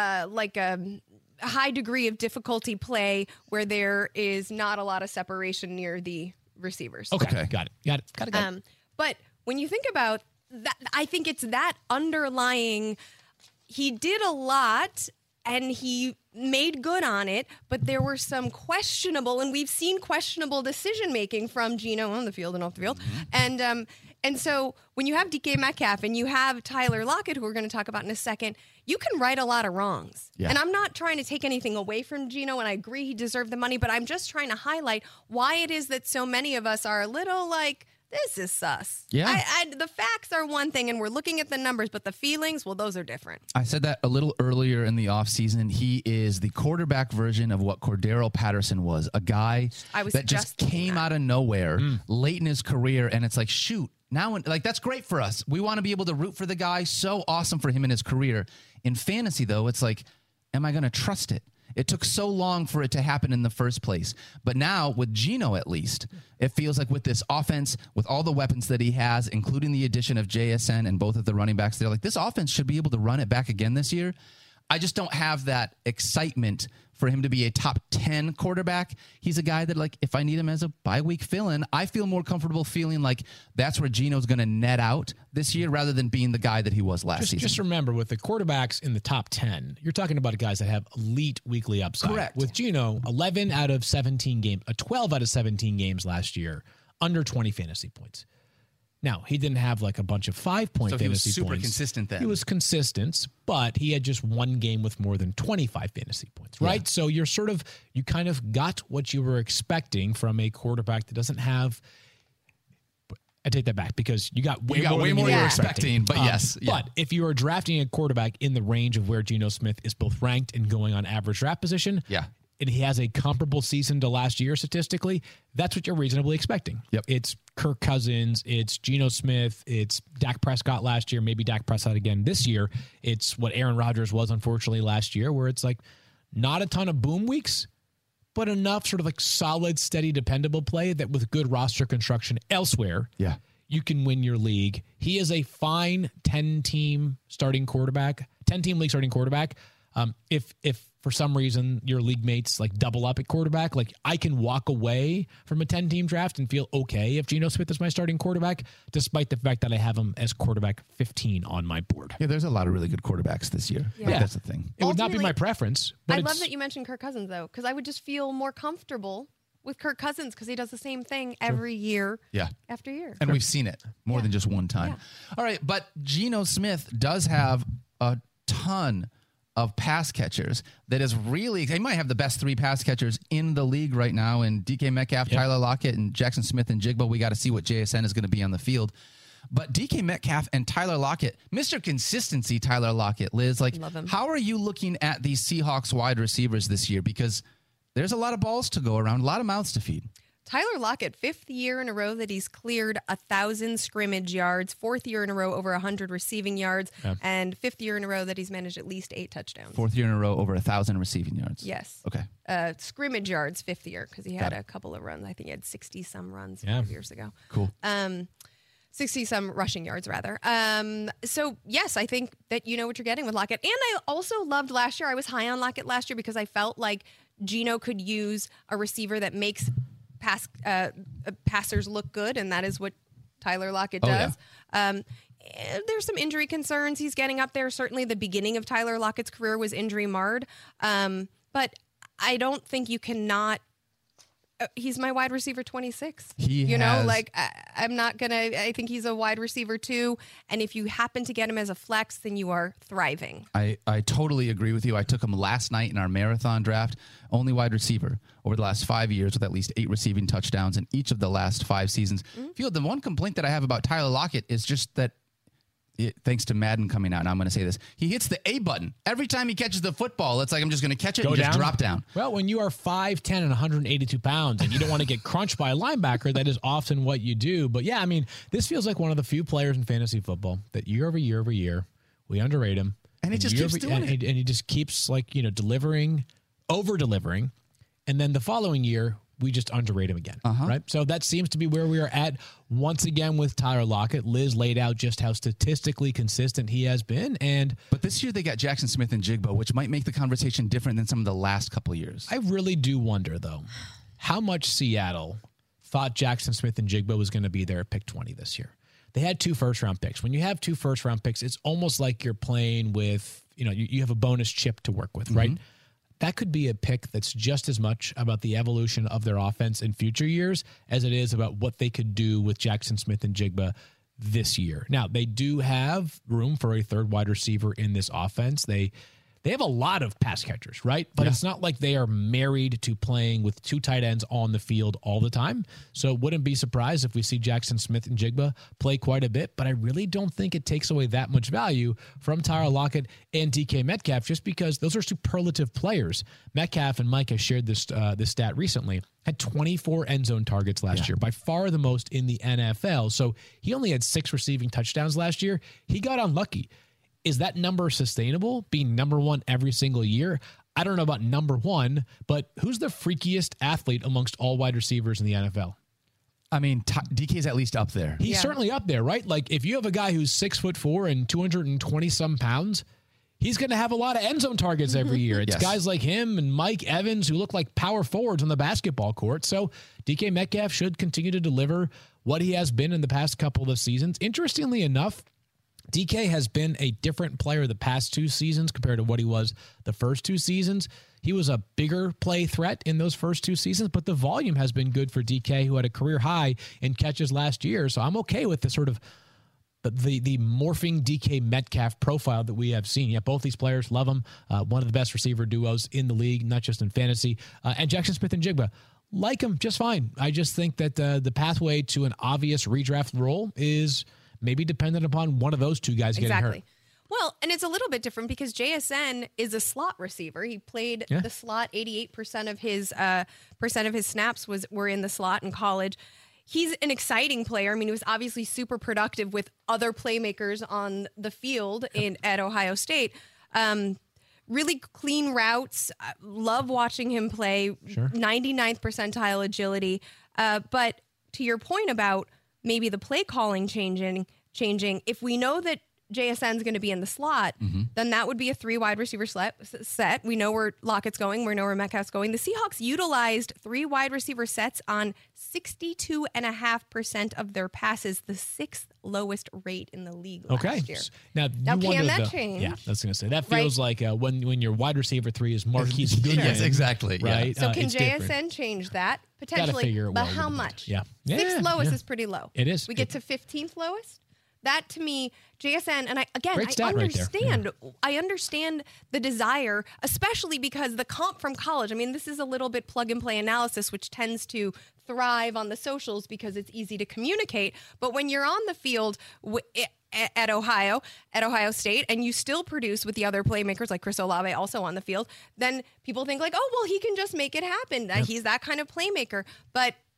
a high degree of difficulty play where there is not a lot of separation near the receivers. Okay, got it. But when you think about that, I think it's that underlying. He did a lot and he made good on it, but there were some questionable, and we've seen questionable decision making from Geno on the field and off the field, and so when you have DK Metcalf and you have Tyler Lockett, who we're going to talk about in a second, you can right a lot of wrongs. Yeah. And I'm not trying to take anything away from Geno, and I agree he deserved the money, but I'm just trying to highlight why it is that so many of us are a little like, this is sus. Yeah. The facts are one thing, and we're looking at the numbers, but the feelings, well, those are different. I said that a little earlier in the offseason. He is the quarterback version of what Cordero Patterson was, a guy I was that just just thinking came that. out of nowhere late in his career, and it's like, shoot, now, like, that's great for us. We want to be able to root for the guy. So awesome for him in his career. In fantasy, though, it's like, am I going to trust it? It took so long for it to happen in the first place. But now, with Geno at least, it feels like with this offense, with all the weapons that he has, including the addition of JSN and both of the running backs, they're like, this offense should be able to run it back again this year. I just don't have that excitement for him to be a top 10 quarterback. He's a guy that, like, if I need him as a bye-week fill-in, I feel more comfortable feeling like that's where Geno's going to net out this year rather than being the guy that he was last season. Just remember, with the quarterbacks in the top 10, you're talking about guys that have elite weekly upside. Correct. With Geno, 11 out of 17 games, 12 out of 17 games last year, under 20 fantasy points. Now, he didn't have like a bunch of 5-point So he was fantasy super points. consistent then. He was consistent, but he had just one game with more than 25 fantasy points, right? Yeah. So you kind of got what you were expecting from a quarterback that doesn't have. I take that back because you got way more than you were expecting. But yes. Yeah. But if you are drafting a quarterback in the range of where Geno Smith is both ranked and going on average draft position, Yeah. and he has a comparable season to last year statistically, that's what you're reasonably expecting. Yep. It's Kirk Cousins, it's Geno Smith, it's Dak Prescott last year, maybe Dak Prescott again this year. It's what Aaron Rodgers was, unfortunately, last year, where it's like not a ton of boom weeks, but enough sort of like solid, steady, dependable play that with good roster construction elsewhere, Yeah. you can win your league. He is a fine 10-team starting quarterback, 10-team league starting quarterback. If for some reason your league mates like double up at quarterback, like I can walk away from a 10-team draft and feel okay if Geno Smith is my starting quarterback, despite the fact that I have him as quarterback 15 on my board. Yeah, there's a lot of really good quarterbacks this year. Yeah. Like, that's the thing. It would not be Ultimately, my preference, but I it's, love that you mentioned Kirk Cousins, though, because I would just feel more comfortable with Kirk Cousins because he does the same thing every year Yeah. after year. And we've seen it more than just one time. All right, but Geno Smith does have a ton of pass catchers that is really, they might have the best 3 pass catchers in the league right now, and DK Metcalf, Tyler Lockett, and Jackson Smith and Jigba. We got to see what JSN is going to be on the field. But DK Metcalf and Tyler Lockett, Mr. Consistency, Tyler Lockett, Liz, like, Love him. how are you looking at these Seahawks wide receivers this year? Because there's a lot of balls to go around, a lot of mouths to feed. Tyler Lockett, 5th year in a row that he's cleared 1,000 scrimmage yards, 4th year in a row over 100 receiving yards, and 5th year in a row that he's managed at least 8 touchdowns. 4th year in a row over 1,000 receiving yards. Yes. Okay. Scrimmage yards, 5th year, because he had a couple of runs. I think he had 60-some runs 5 years ago. Cool. 60-some rushing yards, rather. So, yes, I think that you know what you're getting with Lockett. And I also loved last year. I was high on Lockett last year because I felt like Geno could use a receiver that makes passers look good, and that is what Tyler Lockett does. There's some injury concerns. He's getting up there. Certainly the beginning of Tyler Lockett's career was injury marred. But I don't think you cannot. He's my wide receiver 26. I'm not going to. I think he's a wide receiver 2. And if you happen to get him as a flex, then you are thriving. I totally agree with you. I took him last night in our marathon draft. Only wide receiver over the last 5 years with at least 8 receiving touchdowns in each of the last 5 seasons. Field, the one complaint that I have about Tyler Lockett is just that, thanks to Madden coming out, and I'm going to say this, he hits the A button. Every time he catches the football, it's like I'm just going to catch it and just drop down. Well, when you are 5'10" and 182 pounds and you don't want to get crunched by a linebacker, that is often what you do. But yeah, I mean, this feels like one of the few players in fantasy football that year over year over year, we underrate him. And it just keeps doing it. And he just keeps delivering, over-delivering. And then the following year, we just underrate him again, right? So that seems to be where we are at once again with Tyler Lockett. Liz laid out just how statistically consistent he has been. But this year they got Jackson Smith and Jigba, which might make the conversation different than some of the last couple of years. I really do wonder, though, how much Seattle thought Jackson Smith and Jigba was going to be there at pick 20 this year. They had 2 first-round picks. When you have 2 first-round picks, it's almost like you're playing with, you have a bonus chip to work with, right? That could be a pick that's just as much about the evolution of their offense in future years as it is about what they could do with Jackson Smith and Jigba this year. Now, they do have room for a 3rd wide receiver in this offense. They have a lot of pass catchers, right? But it's not like they are married to playing with 2 tight ends on the field all the time. So wouldn't be surprised if we see Jackson Smith and Jigba play quite a bit. But I really don't think it takes away that much value from Tyler Lockett and DK Metcalf, just because those are superlative players. Metcalf and Mike has shared this stat recently. Had 24 end zone targets last year, by far the most in the NFL. So he only had 6 receiving touchdowns last year. He got unlucky. Is that number sustainable, being number 1 every single year? I don't know about number 1, but who's the freakiest athlete amongst all wide receivers in the NFL? I mean, DK's at least up there. He's certainly up there, right? Like, if you have a guy who's 6'4" and 220-some pounds, he's going to have a lot of end zone targets every year. It's guys like him and Mike Evans who look like power forwards on the basketball court. So DK Metcalf should continue to deliver what he has been in the past couple of seasons. Interestingly enough, DK has been a different player the past 2 seasons compared to what he was the first 2 seasons. He was a bigger play threat in those first 2 seasons, but the volume has been good for DK, who had a career high in catches last year. So I'm okay with the sort of the morphing DK Metcalf profile that we have seen. Yeah, both these players, love them. One of the best receiver duos in the league, not just in fantasy. And Jackson Smith and Jigba, like him just fine. I just think that the pathway to an obvious redraft role is maybe dependent upon one of those 2 guys getting hurt. Well, and it's a little bit different because JSN is a slot receiver. He played the slot. 88% of his snaps were in the slot in college. He's an exciting player. I mean, he was obviously super productive with other playmakers on the field at Ohio State. Really clean routes. Love watching him play. 99th percentile agility. But to your point about maybe the play calling changing. If we know that JSN is going to be in the slot, then that would be a 3 wide receiver set. We know where Lockett's going. We know where Metcalf's going. The Seahawks utilized 3 wide receiver sets on 62.5% of their passes, the 6th lowest rate in the league last year. Now can that change? Yeah, that's going to say. That feels like when your wide receiver 3 is Marquise Goodwin. Yes, exactly. Right? So can JSN different. change that? Potentially, but how much? Yeah. 6th lowest is pretty low. It is. We get to 15th lowest? That to me, JSN, and I understand the desire, especially because the comp from college, I mean, this is a little bit plug and play analysis, which tends to thrive on the socials because it's easy to communicate. But when you're on the field at Ohio State, and you still produce with the other playmakers like Chris Olave also on the field, then people think like, oh, well, he can just make it happen. He's that kind of playmaker. But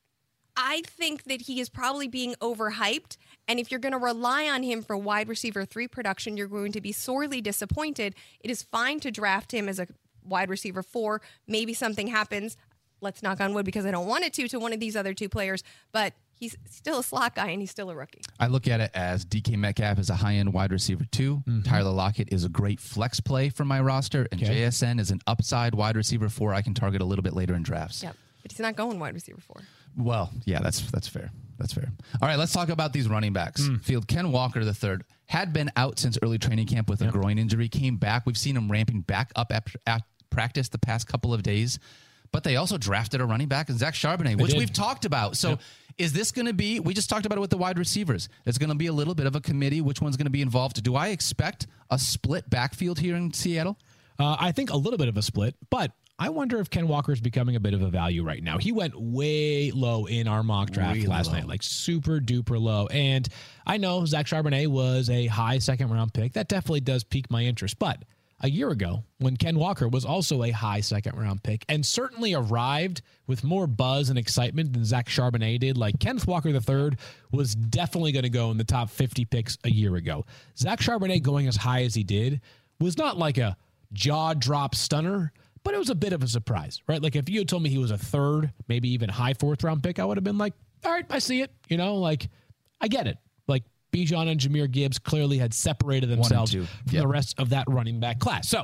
I think that he is probably being overhyped. And if you're going to rely on him for wide receiver 3 production, you're going to be sorely disappointed. It is fine to draft him as a wide receiver 4. Maybe something happens. Let's knock on wood because I don't want it to one of these other 2 players. But he's still a slot guy and he's still a rookie. I look at it as DK Metcalf is a high-end wide receiver 2. Tyler Lockett is a great flex play for my roster. And JSN is an upside wide receiver 4 I can target a little bit later in drafts. Yep. But he's not going wide receiver 4. Well, yeah, that's fair. That's fair. All right, let's talk about these running backs. Field, Ken Walker III had been out since early training camp with a groin injury, came back. We've seen him ramping back up at practice the past couple of days. But they also drafted a running back, Zach Charbonnet, which we've talked about. So is this going to be, we just talked about it with the wide receivers. It's going to be a little bit of a committee. Which one's going to be involved? Do I expect a split backfield here in Seattle? I think a little bit of a split, but I wonder if Ken Walker is becoming a bit of a value right now. He went way low in our mock draft last night, like super duper low. And I know Zach Charbonnet was a high second-round pick. That definitely does pique my interest. But a year ago, when Ken Walker was also a high second-round pick and certainly arrived with more buzz and excitement than Zach Charbonnet did, like Kenneth Walker III was definitely going to go in the top 50 picks a year ago. Zach Charbonnet going as high as he did was not like a jaw-drop stunner, but it was a bit of a surprise, right? Like if you had told me he was a 3rd, maybe even high 4th-round pick, I would have been like, all right, I see it. You know, like I get it. Like Bijan and Jahmyr Gibbs clearly had separated themselves from the rest of that running back class. So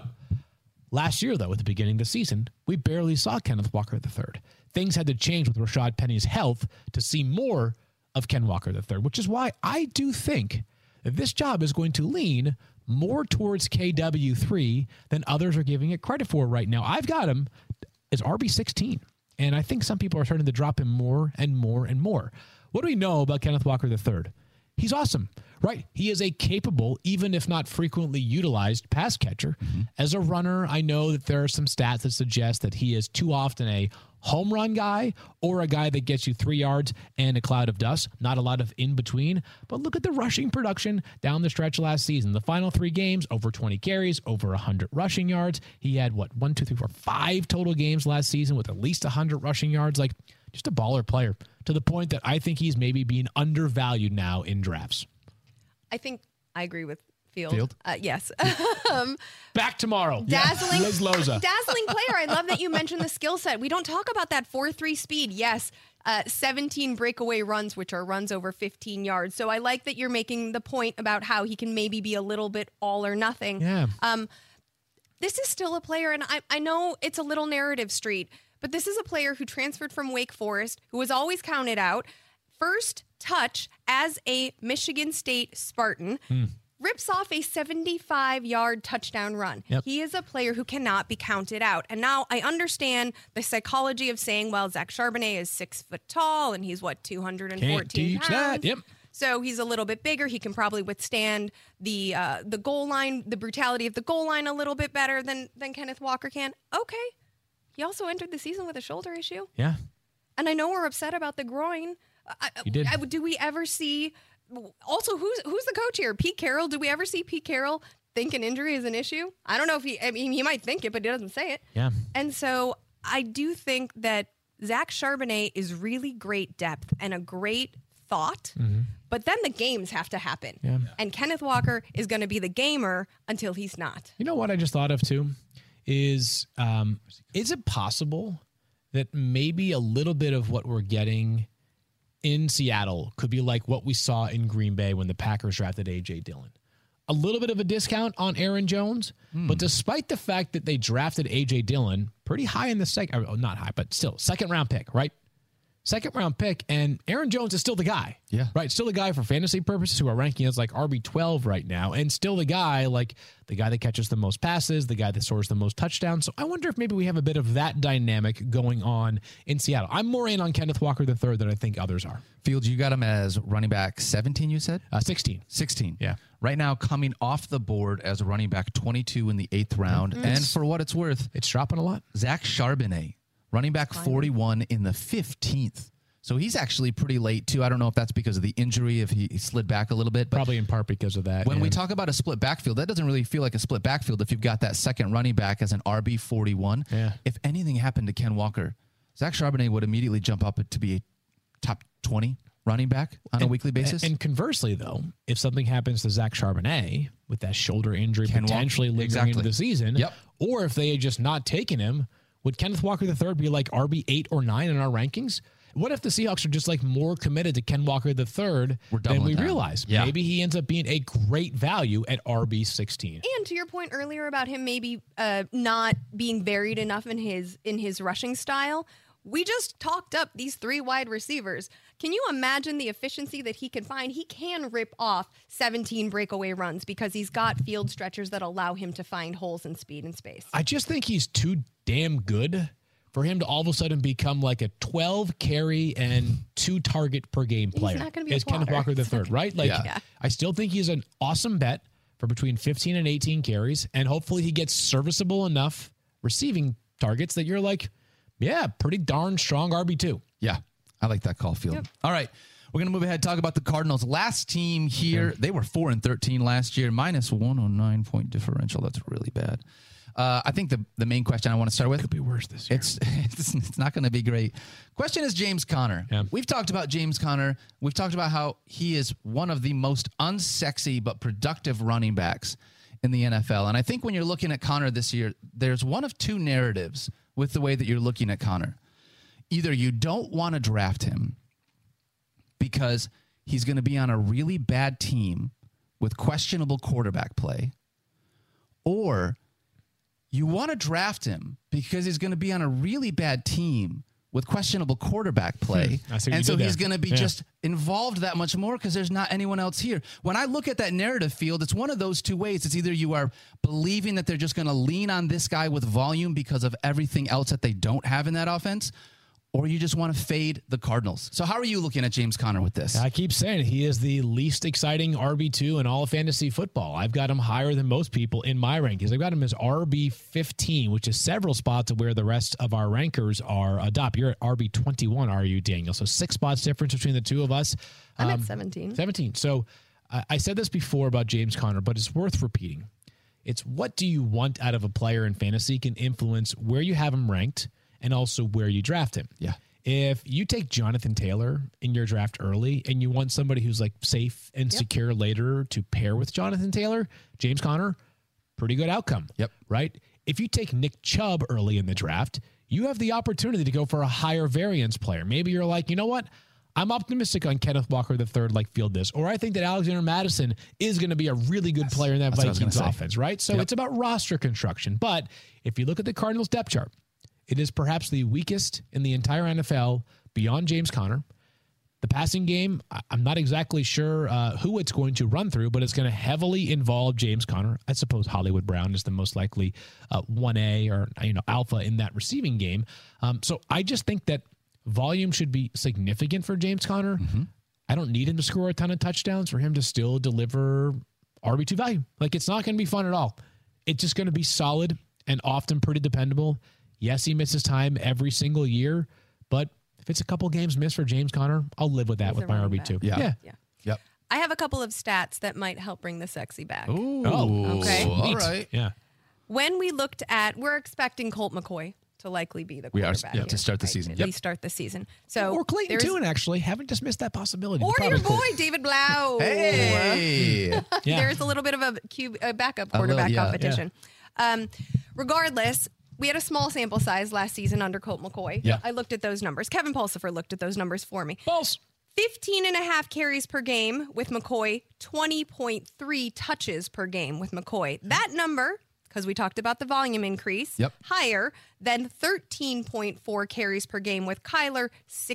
last year, though, at the beginning of the season, we barely saw Kenneth Walker III. Things had to change with Rashad Penny's health to see more of Ken Walker III, which is why I do think that this job is going to lean more towards KW3 than others are giving it credit for right now. I've got him as RB16, and I think some people are starting to drop him more and more and more. What do we know about Kenneth Walker III? He's awesome, right? He is a capable, even if not frequently utilized, pass catcher. As a runner, I know that there are some stats that suggest that he is too often a home run guy or a guy that gets you 3 yards and a cloud of dust. Not a lot of in between. But look at the rushing production down the stretch last season. The final 3 games, over 20 carries, over 100 rushing yards. He had, 5 total games last season with at least 100 rushing yards. Like, just a baller player to the point that I think he's maybe being undervalued now in drafts. I think I agree with Field. Yes. Back tomorrow. Dazzling, Liz Loza. Dazzling player. I love that you mentioned the skill set. We don't talk about that 4.3 speed. Yes. 17 breakaway runs, which are runs over 15 yards. So I like that you're making the point about how he can maybe be a little bit all or nothing. Yeah. This is still a player, and I know it's a little narrative street, but this is a player who transferred from Wake Forest, who was always counted out. First touch as a Michigan State Spartan. Rips off a 75-yard touchdown run. Yep. He is a player who cannot be counted out. And now I understand the psychology of saying, well, Zach Charbonnet is 6 foot tall and he's 214 Can't teach pounds. that. Yep. So he's a little bit bigger. He can probably withstand the goal line, the brutality of the goal line a little bit better than Kenneth Walker can. Okay. He also entered the season with a shoulder issue. Yeah. And I know we're upset about the groin. You did. Do we ever see... Also, who's the coach here? Pete Carroll? Do we ever see Pete Carroll think an injury is an issue? I don't know if he might think it, but he doesn't say it. Yeah. And so I do think that Zach Charbonnet is really great depth and a great thought, but then the games have to happen. Yeah. And Kenneth Walker is going to be the gamer until he's not. You know what I just thought of too? Is it possible that maybe a little bit of what we're getting in Seattle could be like what we saw in Green Bay when the Packers drafted A.J. Dillon? A little bit of a discount on Aaron Jones, but despite the fact that they drafted A.J. Dillon pretty high in the not high, but still second round pick, right? Second round pick, and Aaron Jones is still the guy. Yeah. Right? Still the guy for fantasy purposes who are ranking as like RB12 right now, and still the guy that catches the most passes, the guy that scores the most touchdowns. So I wonder if maybe we have a bit of that dynamic going on in Seattle. I'm more in on Kenneth Walker III than I think others are. Fields, you got him as running back 17, you said? 16. 16. Yeah. Right now, coming off the board as running back 22 in the 8th round. And for what it's worth, It's dropping a lot. Zach Charbonnet, running back 41 in the 15th. So he's actually pretty late, too. I don't know if that's because of the injury, if he slid back a little bit. But Probably in part because of that. when we talk about a split backfield, that doesn't really feel like a split backfield if you've got that second running back as an RB41. Yeah. If anything happened to Ken Walker, Zach Charbonnet would immediately jump up to be a top 20 running back on a weekly basis. And conversely, though, if something happens to Zach Charbonnet with that shoulder injury potentially lingering into the season, or if they had just not taken him, would Kenneth Walker III be like RB 8 or 9 in our rankings? What if the Seahawks are just like more committed to Ken Walker III than we realize? Yeah. Maybe he ends up being a great value at RB 16. And to your point earlier about him maybe not being varied enough in his rushing style, we just talked up these 3 wide receivers. Can you imagine the efficiency that he can find? He can rip off 17 breakaway runs because he's got field stretchers that allow him to find holes in speed and space. I just think he's too damn good for him to all of a sudden become like a 12 carry and 2 target per game player. He's not going to be as Kenneth Walker III, right? Like, I still think he's an awesome bet for between 15 and 18 carries, and hopefully he gets serviceable enough receiving targets that you're like, yeah, pretty darn strong RB2. Yeah, I like that call, Field. Yep. All right, we're going to move ahead and talk about the Cardinals. Last team here, they were 4-13 last year, minus 109 point differential. That's really bad. I think the main question I want to start with, could be worse this year. It's not going to be great. Question is James Conner. Yeah. We've talked about James Conner. We've talked about how he is one of the most unsexy but productive running backs in the NFL. And I think when you're looking at Conner this year, there's one of 2 narratives with the way that you're looking at Conner. Either you don't want to draft him because he's going to be on a really bad team with questionable quarterback play, or you want to draft him because he's going to be on a really bad team with questionable quarterback play. And so he's going to be just involved that much more because there's not anyone else here. When I look at that narrative Field, it's one of those 2 ways. It's either you are believing that they're just going to lean on this guy with volume because of everything else that they don't have in that offense, or you just want to fade the Cardinals. So how are you looking at James Conner with this? I keep saying he is the least exciting RB2 in all of fantasy football. I've got him higher than most people in my rankings. I've got him as RB15, which is several spots of where the rest of our rankers are. You're at RB21, are you, Daniel? So 6 spots difference between the 2 of us. I'm at 17. 17. So I said this before about James Conner, but it's worth repeating. It's what do you want out of a player in fantasy can influence where you have him ranked and also where you draft him. Yeah. If you take Jonathan Taylor in your draft early and you want somebody who's like safe and secure later to pair with Jonathan Taylor, James Conner, pretty good outcome. Yep. Right? If you take Nick Chubb early in the draft, you have the opportunity to go for a higher variance player. Maybe you're like, you know what? I'm optimistic on Kenneth Walker III like Field this, or I think that Alexander Mattison is going to be a really good player in that Vikings offense, right? So it's about roster construction. But if you look at the Cardinals depth chart, it is perhaps the weakest in the entire NFL beyond James Conner. The passing game, I'm not exactly sure who it's going to run through, but it's going to heavily involve James Conner. I suppose Hollywood Brown is the most likely 1A or alpha in that receiving game. So I just think that volume should be significant for James Conner. Mm-hmm. I don't need him to score a ton of touchdowns for him to still deliver RB2 value. Like, it's not going to be fun at all. It's just going to be solid and often pretty dependable. Yes, he misses time every single year, but if it's a couple games missed for James Conner, I'll live with that with my RB2. Yeah. Yep. I have a couple of stats that might help bring the sexy back. Ooh. Oh, okay. All right. Yeah. When we looked at, we're expecting Colt McCoy to likely be the quarterback. We are, to start the season. At least start the season. So or Clayton Tune, actually. Haven't dismissed that possibility. Or your boy, David Blau. Hey. There's a little bit of a backup quarterback competition. Yeah. Regardless, we had a small sample size last season under Colt McCoy. Yeah. I looked at those numbers. Kevin Pulsifer looked at those numbers for me. Pulse. 15.5 carries per game with McCoy, 20.3 touches per game with McCoy. That number, because we talked about the volume increase, higher than 13.4 carries per game with Kyler,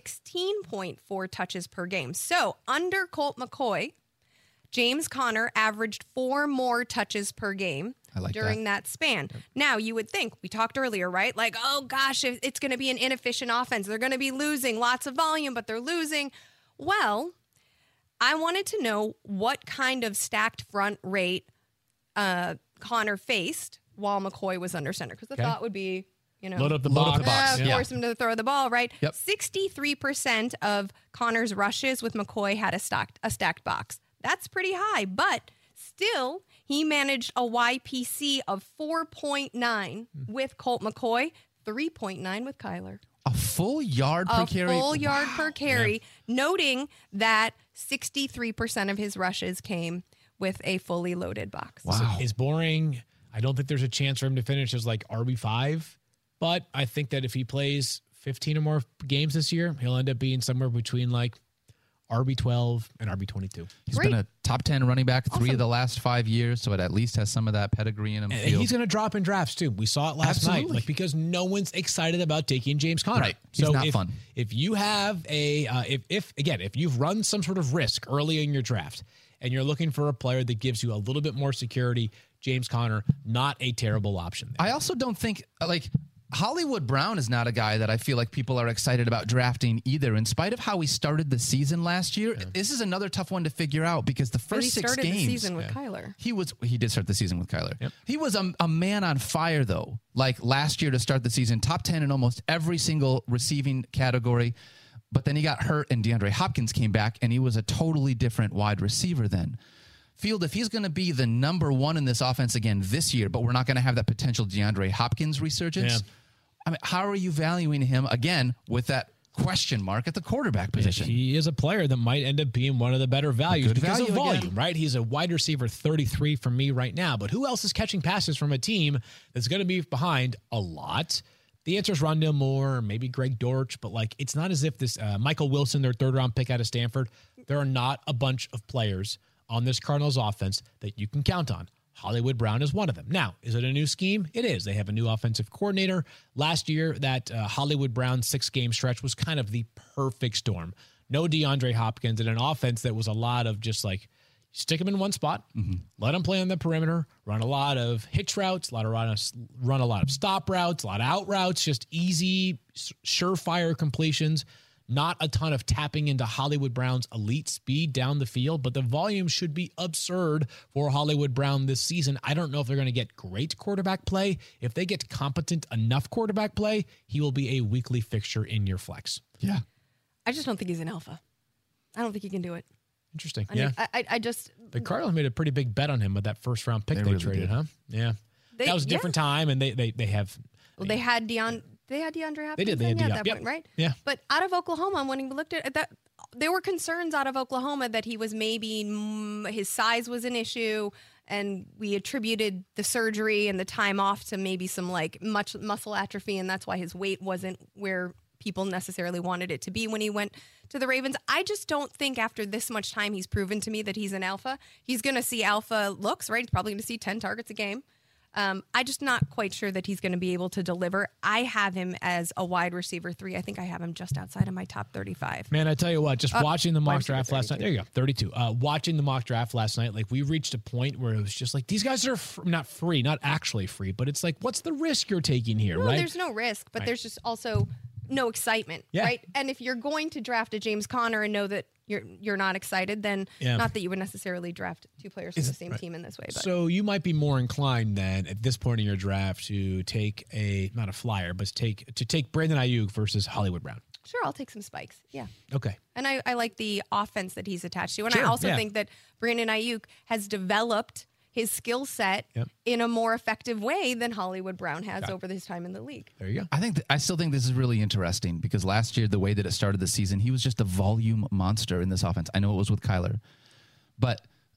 16.4 touches per game. So under Colt McCoy, James Conner averaged 4 more touches per game during that span. Yep. Now, you would think, we talked earlier, right? Like, oh gosh, it's going to be an inefficient offense. They're going to be losing lots of volume, but they're losing. Well, I wanted to know what kind of stacked front rate Conner faced while McCoy was under center, because the thought would be, load up the box. Force him to throw the ball, right? Yep. 63% of Conner's rushes with McCoy had a stacked box. That's pretty high, but still, he managed a YPC of 4.9 with Colt McCoy, 3.9 with Kyler. A full yard per carry? A full yard per carry, noting that 63% of his rushes came with a fully loaded box. Wow. It's boring. I don't think there's a chance for him to finish as like RB5, but I think that if he plays 15 or more games this year, he'll end up being somewhere between like RB12 and RB22. He's been a top 10 running back 3 of the last 5 years, so it at least has some of that pedigree in him. And he's going to drop in drafts too. We saw it last night, like because no one's excited about taking James Conner. Right. He's so not fun. If you have a, if you've run some sort of risk early in your draft and you're looking for a player that gives you a little bit more security, James Conner, not a terrible option there. I also don't think, Hollywood Brown is not a guy that I feel like people are excited about drafting either. In spite of how he started the season last year, this is another tough one to figure out because the first 6 games. He started the season with Kyler. He did start the season with Kyler. Yep. He was a man on fire, though. Like last year to start the season, top 10 in almost every single receiving category. But then he got hurt and DeAndre Hopkins came back and he was a totally different wide receiver then. Field, if he's going to be the number 1 in this offense again this year, but we're not going to have that potential DeAndre Hopkins resurgence. Yeah. I mean, how are you valuing him again with that question mark at the quarterback position? He is a player that might end up being one of the better values because value of volume, again. right? He's a wide receiver 33 for me right now. But who else is catching passes from a team that's going to be behind a lot? The answer is Rondale Moore, or maybe Greg Dortch, but it's not as if this Michael Wilson, their 3rd-round pick out of Stanford, there are not a bunch of players on this Cardinals offense that you can count on. Hollywood Brown is one of them. Now, is it a new scheme? It is. They have a new offensive coordinator. Last year, that Hollywood Brown 6-game stretch was kind of the perfect storm. No DeAndre Hopkins and an offense that was a lot of just stick him in one spot, let him play on the perimeter, run a lot of hitch routes, run a lot of stop routes, a lot of out routes, just easy, surefire completions. Not a ton of tapping into Hollywood Brown's elite speed down the field, but the volume should be absurd for Hollywood Brown this season. I don't know if they're going to get great quarterback play. If they get competent enough quarterback play, he will be a weekly fixture in your flex. Yeah. I just don't think he's an alpha. I don't think he can do it. Interesting. I just... The Cardinals made a pretty big bet on him with that first-round pick they really traded, did. huh? Yeah. That was a different time, and they have... Well, they had DeAndre Hopkins. They did. They had at that point, right? Yeah. But out of Oklahoma, when we looked at that, there were concerns out of Oklahoma that he was maybe his size was an issue, and we attributed the surgery and the time off to maybe some much muscle atrophy, and that's why his weight wasn't where people necessarily wanted it to be when he went to the Ravens. I just don't think after this much time he's proven to me that he's an alpha. He's going to see alpha looks, right? He's probably going to see 10 targets a game. I just not quite sure that he's going to be able to deliver. I have him as a wide receiver 3. I think I have him just outside of my top 35. Man, I tell you what, just watching the mock draft last night. 32. There you go, 32. Watching the mock draft last night, we reached a point where it was just these guys are not free, not actually free, but it's what's the risk you're taking here, No, right? there's no risk, but there's just also no excitement, right? And if you're going to draft a James Conner and know that you're not excited, then not that you would necessarily draft 2 players from the same team in this way. But. So you might be more inclined then at this point in your draft to take not a flyer, but to take Brandon Ayuk versus Hollywood Brown. Sure, I'll take some spikes. Yeah. Okay. And I like the offense that he's attached to. And Sure, I also think that Brandon Ayuk has developed his skill set in a more effective way than Hollywood Brown has over his time in the league. There you go. I still think this is really interesting because last year, the way that it started the season, he was just a volume monster in this offense. I know it was with Kyler, but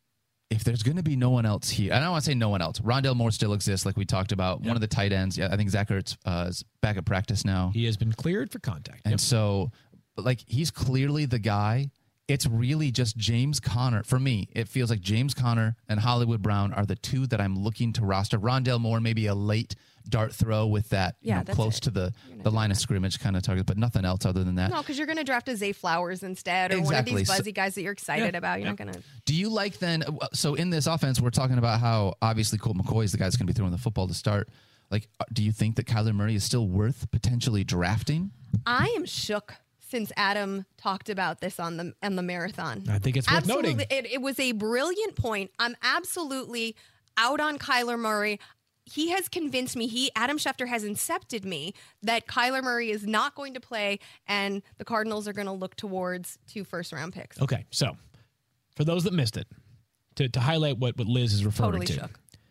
if there's going to be no one else here, I don't want to say no one else. Rondale Moore still exists, like we talked about. One of the tight ends. Yeah, I think Zach Ertz is back at practice now. He has been cleared for contact. And so, he's clearly the guy. It's really just James Conner. For me, it feels like James Conner and Hollywood Brown are the 2 that I'm looking to roster. Rondale Moore, maybe a late dart throw with that close to the line of scrimmage kind of target, but nothing else other than that. No, because you're going to draft a Zay Flowers instead or one of these buzzy guys that you're excited about. You're not going to. Do you like then? So in this offense, we're talking about how obviously Colt McCoy is the guy that's going to be throwing the football to start. Do you think that Kyler Murray is still worth potentially drafting? I am shook since Adam talked about this on the marathon. I think it's worth noting. It was a brilliant point. I'm absolutely out on Kyler Murray. He has convinced me, Adam Schefter has incepted me that Kyler Murray is not going to play and the Cardinals are going to look towards 2 first-round picks. Okay, so for those that missed it, to highlight what Liz is referring Totally to. shook.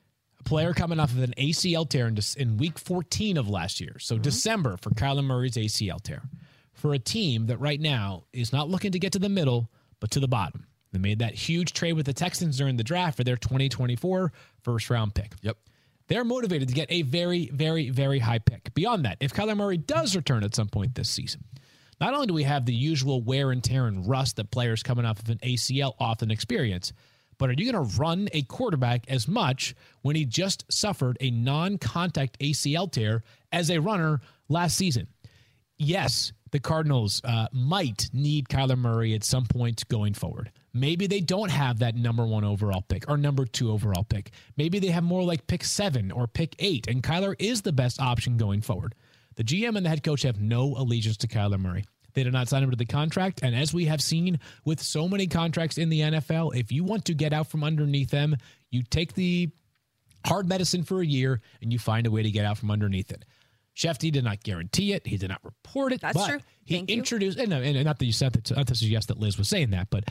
player coming off of an ACL tear in week 14 of last year. So December for Kyler Murray's ACL tear. For a team that right now is not looking to get to the middle, but to the bottom. They made that huge trade with the Texans during the draft for their 2024 first-round pick. Yep. They're motivated to get a very, very, very high pick. Beyond that, if Kyler Murray does return at some point this season, not only do we have the usual wear and tear and rust that players coming off of an ACL often experience, but are you going to run a quarterback as much when he just suffered a non-contact ACL tear as a runner last season? Yes, the Cardinals might need Kyler Murray at some point going forward. Maybe they don't have that number 1 overall pick or number 2 overall pick. Maybe they have more like pick 7 or pick 8, and Kyler is the best option going forward. The GM and the head coach have no allegiance to Kyler Murray. They did not sign him to the contract, and as we have seen with so many contracts in the NFL, if you want to get out from underneath them, you take the hard medicine for a year, and you find a way to get out from underneath it. Shefty did not guarantee it. He did not report it. That's but true. He Thank you. introduced, and not that you said that, not to suggest that Liz was saying that, but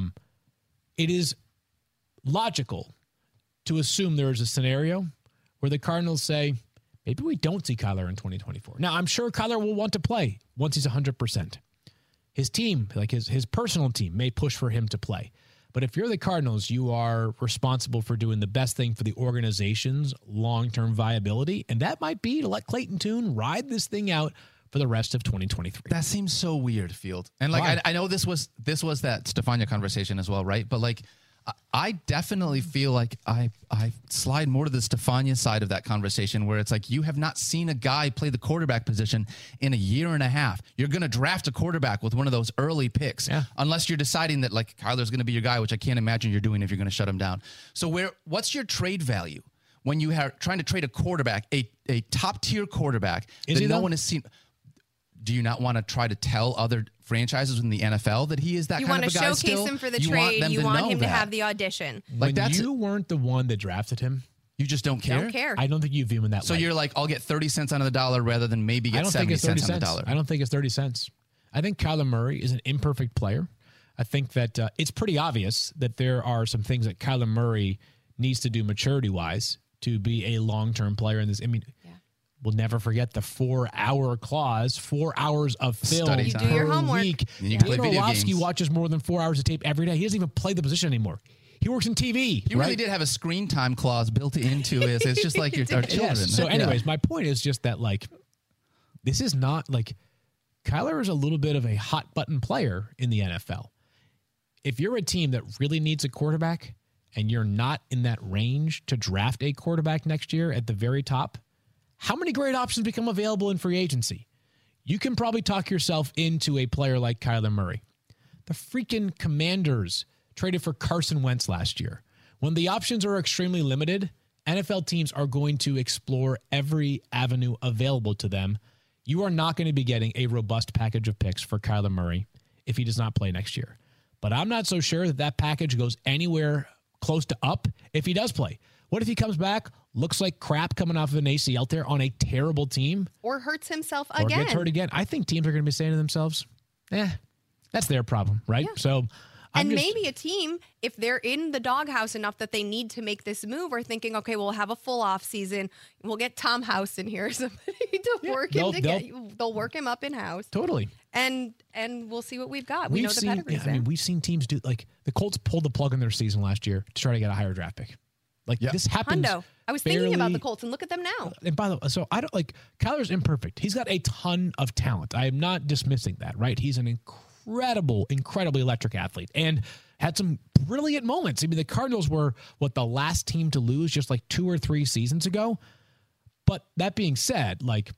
it is logical to assume there is a scenario where the Cardinals say, maybe we don't see Kyler in 2024. Now, I'm sure Kyler will want to play once he's 100%. His team, like his personal team, may push for him to play. But if you're the Cardinals, you are responsible for doing the best thing for the organization's long-term viability, and that might be to let Clayton Tune ride this thing out for the rest of 2023. That seems so weird, Field. And like I know this was that Stefania conversation as well, right? But like I definitely feel like I slide more to the Stefania side of that conversation, where it's like you have not seen a guy play the quarterback position in a year and a half. You're going to draft a quarterback with one of those early picks, unless you're deciding that like Kyler's going to be your guy, which I can't imagine you're doing if you're going to shut him down. So what's your trade value when you are trying to trade a quarterback, a top tier quarterback that no one has seen? Do you not want to try to tell other franchises in the NFL that he is that kind of a guy still? You want to showcase him for the trade. You want him to have the audition. Like you weren't the one that drafted him. You just don't care? Don't care. I don't think you view him in that So light. you're like, I'll get 30 cents on the dollar rather than maybe get 70 cents on the dollar. I don't think it's 30 cents. I think Kyler Murray is an imperfect player. I think that it's pretty obvious that there are some things that Kyler Murray needs to do maturity-wise to be a long-term player in this. I mean, we'll never forget the 4-hour clause, 4 hours of film Study time. You do your homework. week. And you play Dan video Orlovsky games. watches more than 4 hours of tape every day. He doesn't even play the position anymore. He works in TV. You really did have a screen time clause built into it. It's just like our children. Yes. So anyways, my point is just that, like, this is not like Kyler is a little bit of a hot button player in the NFL. If you're a team that really needs a quarterback and you're not in that range to draft a quarterback next year at the very top, how many great options become available in free agency? You can probably talk yourself into a player like Kyler Murray. The freaking Commanders traded for Carson Wentz last year. When the options are extremely limited, NFL teams are going to explore every avenue available to them. You are not going to be getting a robust package of picks for Kyler Murray if he does not play next year. But I'm not so sure that that package goes anywhere close to up if he does play. What if he comes back, looks like crap coming off of an ACL tear on a terrible team? Or hurts himself Or again. gets hurt again? I think teams are going to be saying to themselves, that's their problem, right? Yeah. So Maybe a team, if they're in the doghouse enough that they need to make this move, are thinking, okay, we'll have a full off season. We'll get Tom House in here, somebody to work him they'll work him up in house. Totally. And we'll see what we've got. We know the pedigree's there. we've seen teams do, like, the Colts pulled the plug in their season last year to try to get a higher draft pick. Like, this happens. Hundo. I was thinking about the Colts, and look at them now. And by the way, so I don't like Kyler's imperfect. He's got a ton of talent. I am not dismissing that, right? He's an incredibly electric athlete and had some brilliant moments. I mean, the Cardinals were the last team to lose just like 2 or 3 seasons ago. But that being said, like,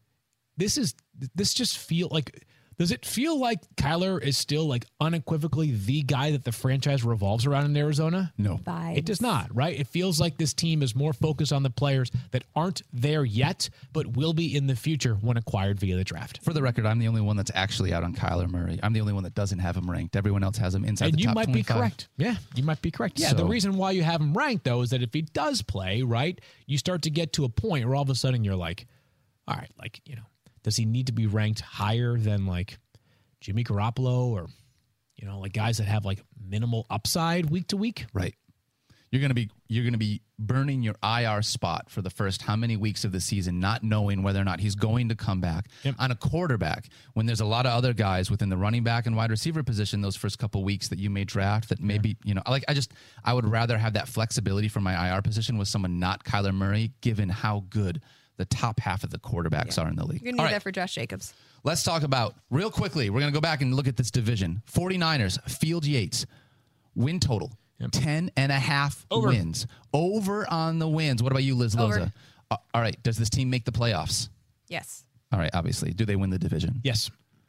this just feel like, does it feel like Kyler is still like unequivocally the guy that the franchise revolves around in Arizona? No. Vibes. It does not, right? It feels like this team is more focused on the players that aren't there yet, but will be in the future when acquired via the draft. For the record, I'm the only one that's actually out on Kyler Murray. I'm the only one that doesn't have him ranked. Everyone else has him inside the top 25. And you might be correct. Yeah, you might be correct. Yeah, the reason why you have him ranked, though, is that if he does play, right, you start to get to a point where all of a sudden you're like, all right, like, you know, does he need to be ranked higher than like Jimmy Garoppolo or, you know, like guys that have like minimal upside week to week? Right. You're gonna be burning your IR spot for the first how many weeks of the season, not knowing whether or not he's going to come back. On a quarterback, when there's a lot of other guys within the running back and wide receiver position, those first couple weeks that you may draft, that maybe I would rather have that flexibility for my IR position with someone not Kyler Murray, given how good the top half of the quarterbacks are in the league. You're gonna need that for Josh Jacobs. Let's talk about real quickly. We're gonna go back and look at this division. 49ers, Field Yates, win total. 10.5 wins. Over on the wins. What about you, Liz Loza? All right. Does this team make the playoffs? Yes. All right. Obviously. Do they win the division? Yes.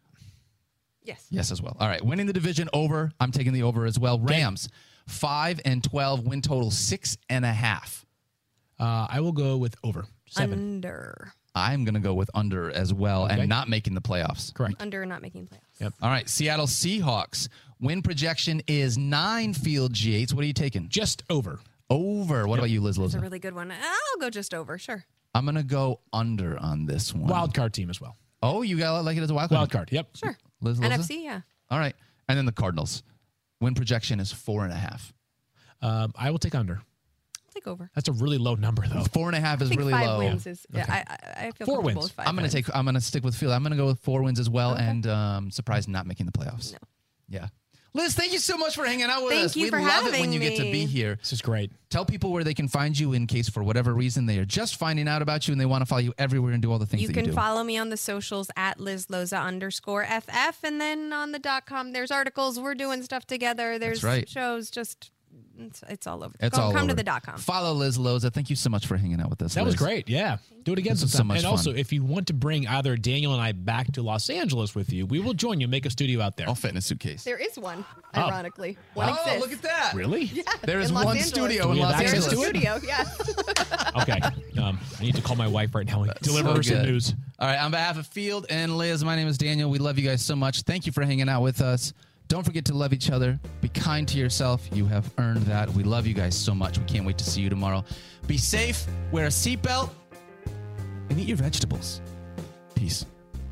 Yes. Yes as well. All right. Winning the division over. I'm taking the over as well. Rams, 5-12, win total 6.5. I will go with over 7. Under. I'm going to go with under as well and not making the playoffs. Correct. Under, not making playoffs. Yep. All right. Seattle Seahawks. Win projection is 9, Field Yates. What are you taking? Just over. Over. What about you, Liz That's a Loza? really good one. I'll go just over. Sure. I'm going to go under on this one. Wild card team as well. Oh, you got to like it as a wild card? Wild card. Yep. Sure. Liz Loza? NFC, yeah. All right. And then the Cardinals. Win projection is 4.5. I will take under. I'll take over. That's a really low number, though. 4.5 is I think really 5 low. wins is. Okay. I feel 4 comfortable wins. with 5 I'm going to stick with field. I'm going to go with 4 wins as well, and surprised not making the playoffs. No. Yeah. Liz, thank you so much for hanging out with Thank us. you We for love it when having you get to me. be here. This is great. Tell people where they can find you in case for whatever reason they are just finding out about you and they want to follow you everywhere and do all the things You that you can do. follow me on the socials at LizLoza_FF. And then on the .com, there's articles. We're doing stuff together. There's right. shows. Just, it's all over. It's all Come over. to the .com. Follow Liz Loza. Thank you so much for hanging out with us. That was Liz. great. Yeah. Do it again This was sometime. so much and fun. also, if you want to bring either Daniel and I back to Los Angeles with you, we will join you, make a studio out there. I'll fit in a suitcase. There is one, ironically. One Oh, exists. look at that. Really? Yeah, There is in Los one Angeles. studio Do in we have Los access Angeles. to it? Studio, yes. Okay. I need to call my wife right now and deliver So her some good. news. All right. On behalf of Field and Liz, my name is Daniel. We love you guys so much. Thank you for hanging out with us. Don't forget to love each other. Be kind to yourself. You have earned that. We love you guys so much. We can't wait to see you tomorrow. Be safe. Wear a seatbelt. And eat your vegetables. Peace.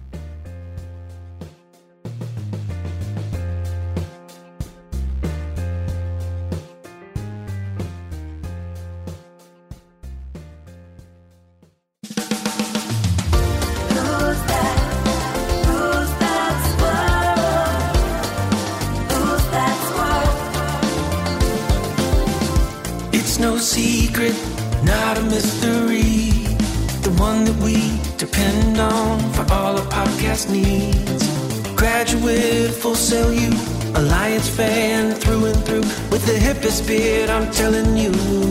It's no secret, not a mystery. The one that we depend on for all our podcast needs. Graduate, Full Sail U, Alliance fan through and through. With the hippest beard, I'm telling you,